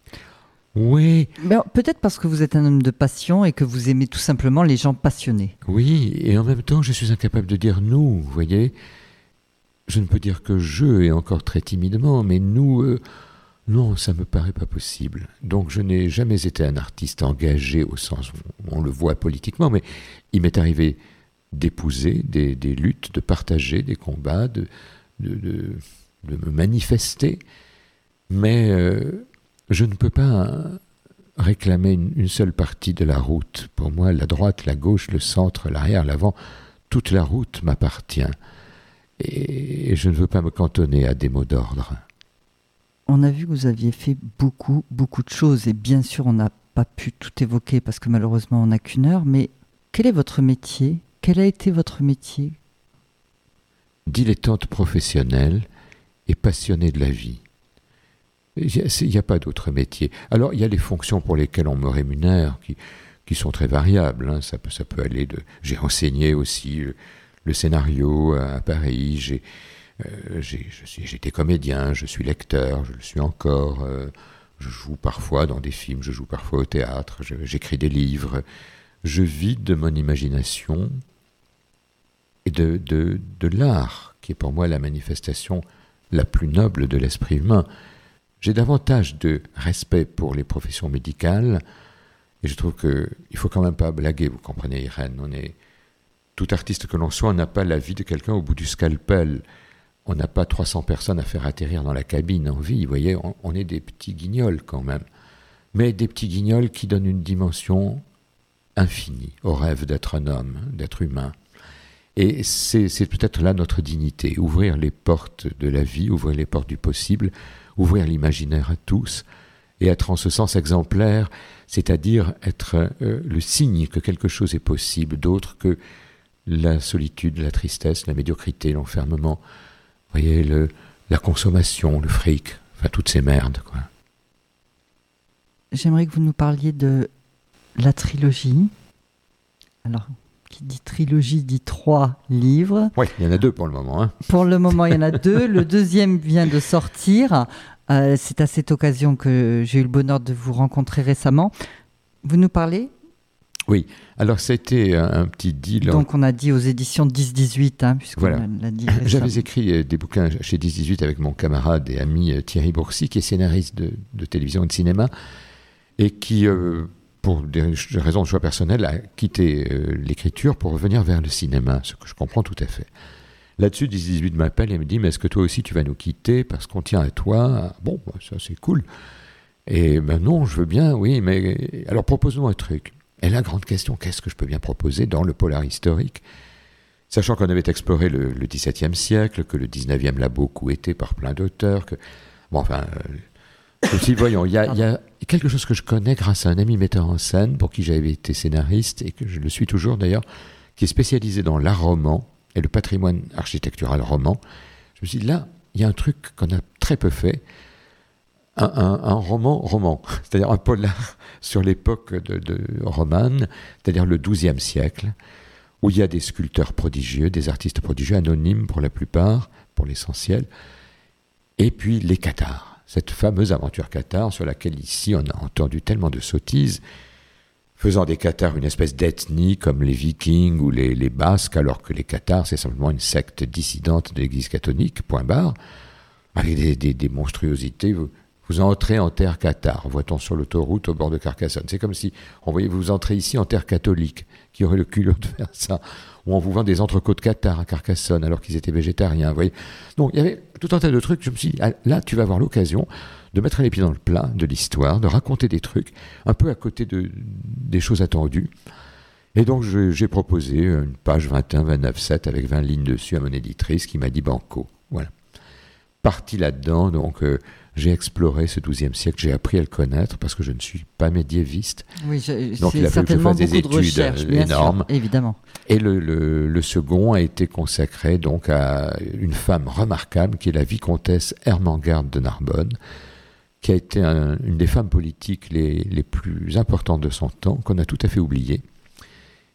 Oui, Ben, peut-être parce que vous êtes un homme de passion et que vous aimez tout simplement les gens passionnés. oui, et en même temps, je suis incapable de dire nous, vous voyez. Je ne peux dire que je, et encore très timidement, mais nous, non, ça me paraît pas possible. Donc je n'ai jamais été un artiste engagé au sens où on le voit politiquement, mais il m'est arrivé d'épouser des luttes, de partager des combats, de me manifester, mais je ne peux pas réclamer une seule partie de la route. Pour moi, la droite, la gauche, le centre, l'arrière, l'avant, toute la route m'appartient. Et je ne veux pas me cantonner à des mots d'ordre. On a vu que vous aviez fait beaucoup, beaucoup de choses. Et bien sûr, on n'a pas pu tout évoquer parce que malheureusement, on n'a qu'une heure. Mais quel est votre métier ? Quel a été votre métier ? Dilettante professionnelle et passionnée de la vie. Il n'y a pas d'autre métier. Alors, il y a les fonctions pour lesquelles on me rémunère, qui sont très variables. Hein. Ça peut aller de... J'ai enseigné aussi le scénario à Paris, j'étais comédien, je suis lecteur, je le suis encore, je joue parfois dans des films, je joue parfois au théâtre, j'écris des livres, je vis de mon imagination et de l'art, qui est pour moi la manifestation la plus noble de l'esprit humain. J'ai davantage de respect pour les professions médicales, et je trouve qu'il ne faut quand même pas blaguer, vous comprenez Irène, tout artiste que l'on soit, on n'a pas la vie de quelqu'un au bout du scalpel. On n'a pas 300 personnes à faire atterrir dans la cabine en vie. Vous voyez, on est des petits guignols quand même. Mais des petits guignols qui donnent une dimension infinie au rêve d'être un homme, d'être humain. Et c'est peut-être là notre dignité. Ouvrir les portes de la vie, ouvrir les portes du possible, ouvrir l'imaginaire à tous et être en ce sens exemplaire, c'est-à-dire être le signe que quelque chose est possible, d'autre que la solitude, la tristesse, la médiocrité, l'enfermement, vous voyez, la consommation, le fric, enfin toutes ces merdes, quoi. J'aimerais que vous nous parliez de la trilogie. Alors, qui dit trilogie dit 3 livres. Oui, il y en a 2 pour le moment. Hein. Pour le moment, il y en a 2. Le deuxième vient de sortir. C'est à cette occasion que j'ai eu le bonheur de vous rencontrer récemment. Vous nous parlez ? Oui, alors c'était un petit deal. Donc on a dit aux éditions 10-18, hein, puisqu'on voilà. l'a dit. J'avais écrit des bouquins chez 10-18 avec mon camarade et ami Thierry Bourcy, qui est scénariste de télévision et de cinéma, et qui, pour des raisons de choix personnels, a quitté l'écriture pour revenir vers le cinéma, ce que je comprends tout à fait. Là-dessus, 10-18 m'appelle et me dit « Mais est-ce que toi aussi tu vas nous quitter parce qu'on tient à toi ?» Bon, ça c'est cool. Et ben non, je veux bien, oui, mais alors propose-nous un truc. Et la grande question, qu'est-ce que je peux bien proposer dans le polar historique ? Sachant qu'on avait exploré le XVIIe siècle, que le XIXe l'a beaucoup été par plein d'auteurs, que... Bon, enfin... aussi, voyons, il y a quelque chose que je connais grâce à un ami metteur en scène, pour qui j'avais été scénariste, et que je le suis toujours d'ailleurs, qui est spécialisé dans l'art roman et le patrimoine architectural roman. Je me suis dit, là, il y a un truc qu'on a très peu fait, un roman, c'est-à-dire un polar sur l'époque de romane, c'est-à-dire le XIIe siècle, où il y a des sculpteurs prodigieux, des artistes prodigieux, anonymes pour la plupart, pour l'essentiel, et puis les cathares, cette fameuse aventure cathare sur laquelle ici on a entendu tellement de sottises, faisant des cathares une espèce d'ethnie comme les Vikings ou les Basques, alors que les cathares c'est simplement une secte dissidente de l'Église catholique, point barre, avec des monstruosités. Vous entrez en terre cathare, voit-on sur l'autoroute au bord de Carcassonne. C'est comme si on voyait vous entrez ici en terre catholique, qui aurait le culot de faire ça. Ou on vous vend des entrecôtes cathare à Carcassonne alors qu'ils étaient végétariens. Vous voyez. Donc il y avait tout un tas de trucs. Je me suis dit, là tu vas avoir l'occasion de mettre les pieds dans le plat de l'histoire, de raconter des trucs un peu à côté des choses attendues. Et donc j'ai proposé une page 21-29-7 avec 20 lignes dessus à mon éditrice qui m'a dit banco. Voilà. Parti là-dedans, donc... j'ai exploré ce XIIe siècle, j'ai appris à le connaître parce que je ne suis pas médiéviste. Oui, donc il a fallu que je fasse des études énormes. Sûr, évidemment. Et le second a été consacré donc à une femme remarquable qui est la vicomtesse Ermengarde de Narbonne, qui a été une des femmes politiques les plus importantes de son temps, qu'on a tout à fait oubliée,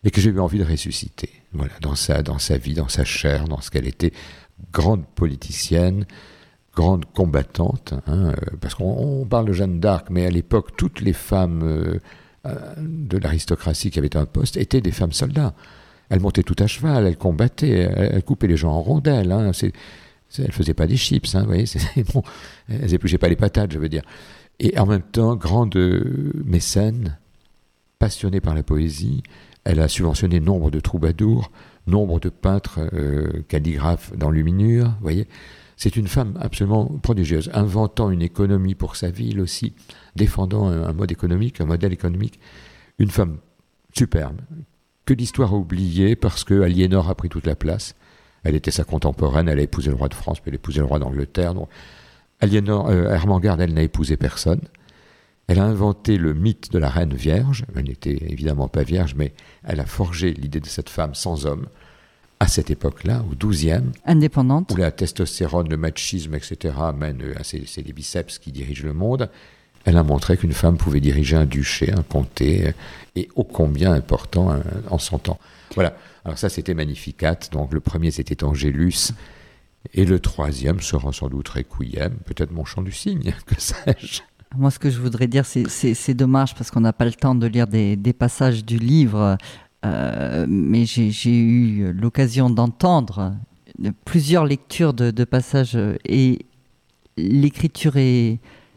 et que j'ai eu envie de ressusciter. Voilà, dans sa vie, dans sa chair, dans ce qu'elle était, grande politicienne, grande combattante, parce qu'on parle de Jeanne d'Arc, mais à l'époque, toutes les femmes de l'aristocratie qui avaient un poste étaient des femmes soldats. Elles montaient tout à cheval, elles combattaient, elles coupaient les gens en rondelles. Elles ne faisaient pas des chips, vous voyez, bon, elles n'épluchaient pas les patates, je veux dire. Et en même temps, grande mécène, passionnée par la poésie, elle a subventionné nombre de troubadours, nombre de peintres calligraphes d'enluminure, vous voyez. C'est une femme absolument prodigieuse, inventant une économie pour sa ville aussi, défendant un mode économique, un modèle économique. Une femme superbe, que l'histoire a oubliée parce que Aliénor a pris toute la place. Elle était sa contemporaine, elle a épousé le roi de France, puis elle a épousé le roi d'Angleterre. Donc, Ermengarde, elle n'a épousé personne. Elle a inventé le mythe de la reine vierge. Elle n'était évidemment pas vierge, mais elle a forgé l'idée de cette femme sans homme. À cette époque-là, au XIIe, indépendante, où la testostérone, le machisme, etc., c'est les biceps qui dirigent le monde, elle a montré qu'une femme pouvait diriger un duché, un comté, et ô combien important en son temps. Voilà, alors ça c'était Magnificat, donc le premier c'était Angélus, et le troisième sera sans doute Requiem, peut-être Mon chant du cygne, que sais-je. Moi, ce que je voudrais dire, c'est dommage parce qu'on n'a pas le temps de lire des passages du livre. Mais j'ai eu l'occasion d'entendre plusieurs lectures de passages et l'écriture est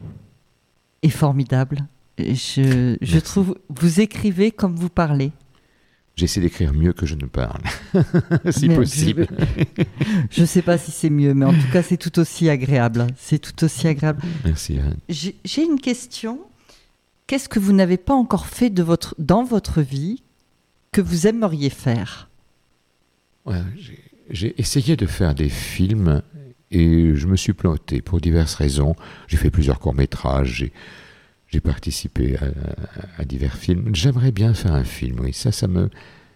formidable. Je trouve, vous écrivez comme vous parlez. J'essaie d'écrire mieux que je ne parle, si possible. Je ne sais pas si c'est mieux, mais en tout cas, c'est tout aussi agréable. C'est tout aussi agréable. Merci, Anne. J'ai une question. Qu'est-ce que vous n'avez pas encore fait dans votre vie que vous aimeriez faire? Ouais, j'ai essayé de faire des films et je me suis planté pour diverses raisons. J'ai fait plusieurs courts-métrages, j'ai participé à divers films. J'aimerais bien faire un film, oui. Ça me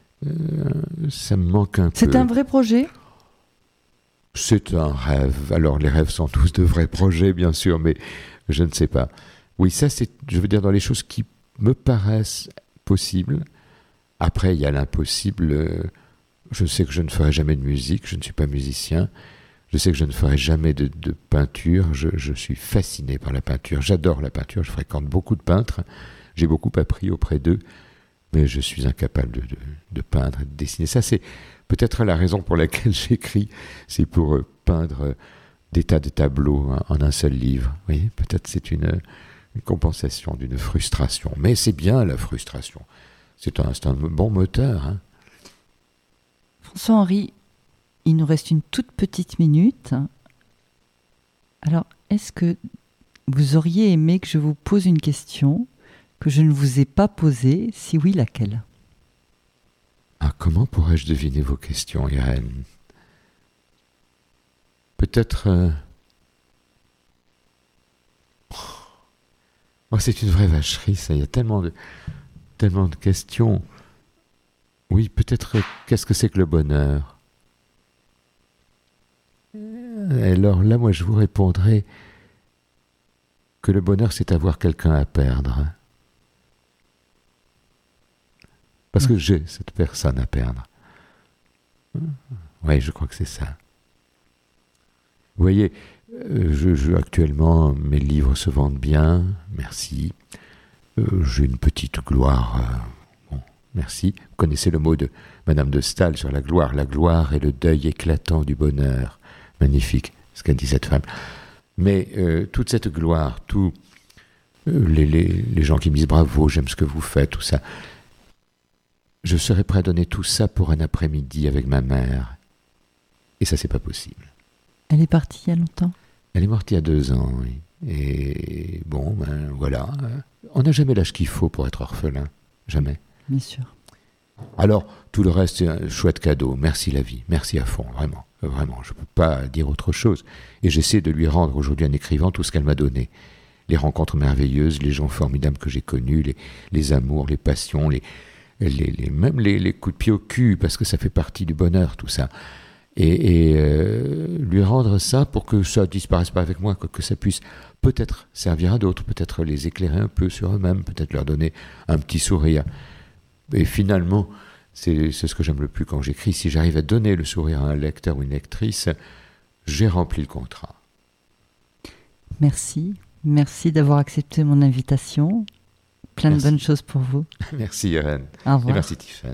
manque un peu. C'est un vrai projet ? C'est un rêve. Alors, les rêves sont tous de vrais projets, bien sûr, mais je ne sais pas. Oui, ça, c'est, je veux dire, dans les choses qui me paraissent possibles. Après, il y a l'impossible. Je sais que je ne ferai jamais de musique, je ne suis pas musicien. Je sais que je ne ferai jamais de peinture. Je suis fasciné par la peinture. J'adore la peinture. Je fréquente beaucoup de peintres. J'ai beaucoup appris auprès d'eux. Mais je suis incapable de peindre et de dessiner. Ça, c'est peut-être la raison pour laquelle j'écris. C'est pour peindre des tas de tableaux en un seul livre. Vous voyez, peut-être c'est une compensation d'une frustration. Mais c'est bien la frustration. C'est un bon moteur. Hein. François-Henri, il nous reste une toute petite minute. Alors, est-ce que vous auriez aimé que je vous pose une question que je ne vous ai pas posée? Si oui, laquelle? Ah, comment pourrais-je deviner vos questions, Irène? Peut-être... Oh, c'est une vraie vacherie, ça. Il y a tellement de questions. Oui, peut-être, qu'est-ce que c'est que le bonheur? Alors là, moi, je vous répondrai que le bonheur, c'est avoir quelqu'un à perdre. Parce que j'ai cette personne à perdre. Oui, je crois que c'est ça. Vous voyez, actuellement, mes livres se vendent bien, merci. J'ai une petite gloire, merci. Vous connaissez le mot de Madame de Staël sur la gloire. La gloire est le deuil éclatant du bonheur. Magnifique, ce qu'a dit cette femme. Mais toute cette gloire, tous les gens qui me disent bravo, j'aime ce que vous faites, tout ça, je serais prêt à donner tout ça pour un après-midi avec ma mère. Et ça, c'est pas possible. Elle est partie il y a longtemps? Elle est morte il y a 2 ans, oui. Et bon, ben voilà. On n'a jamais l'âge qu'il faut pour être orphelin. Jamais. Bien sûr. Alors, tout le reste, c'est un chouette cadeau. Merci la vie. Merci à fond, vraiment. Vraiment, je ne peux pas dire autre chose. Et j'essaie de lui rendre aujourd'hui en écrivant tout ce qu'elle m'a donné. Les rencontres merveilleuses, les gens formidables que j'ai connus, les amours, les passions, même les coups de pied au cul, parce que ça fait partie du bonheur, tout ça. Et lui rendre ça pour que ça ne disparaisse pas avec moi, que ça puisse peut-être servir à d'autres, peut-être les éclairer un peu sur eux-mêmes, peut-être leur donner un petit sourire. Et finalement, C'est ce que j'aime le plus quand j'écris. Si j'arrive à donner le sourire à un lecteur ou une lectrice, j'ai rempli le contrat. Merci. Merci d'avoir accepté mon invitation. Plein de bonnes choses pour vous. Merci Irène. Au revoir. Et merci Tiffaine.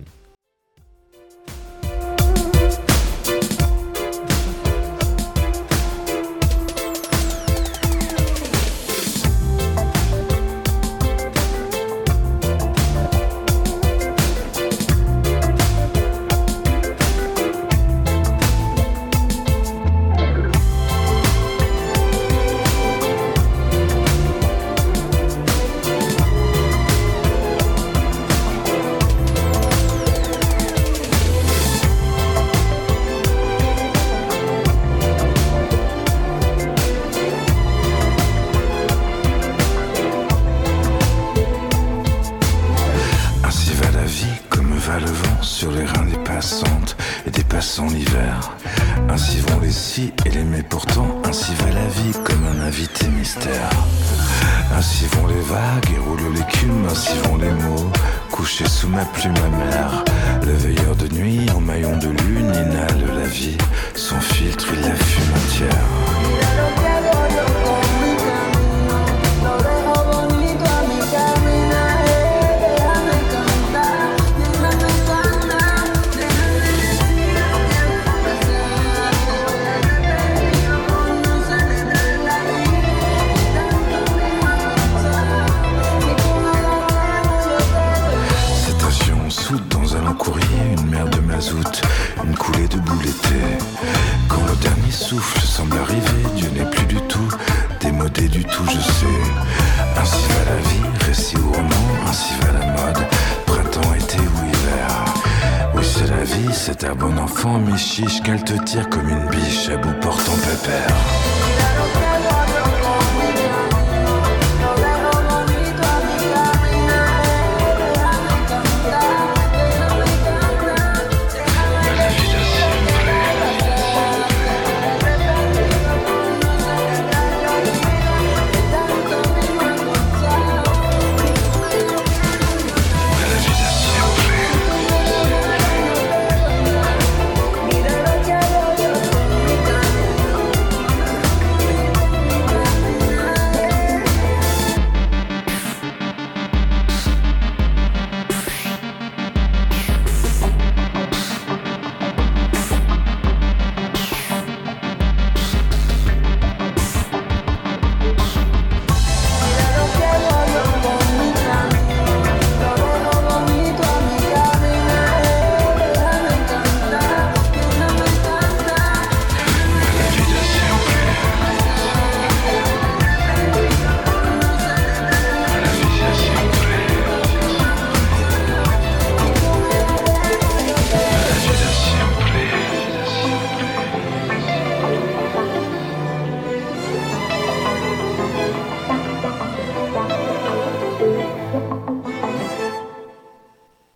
C'est un bon enfant, mi-chiche, qu'elle te tire comme une biche à bout portant pépère.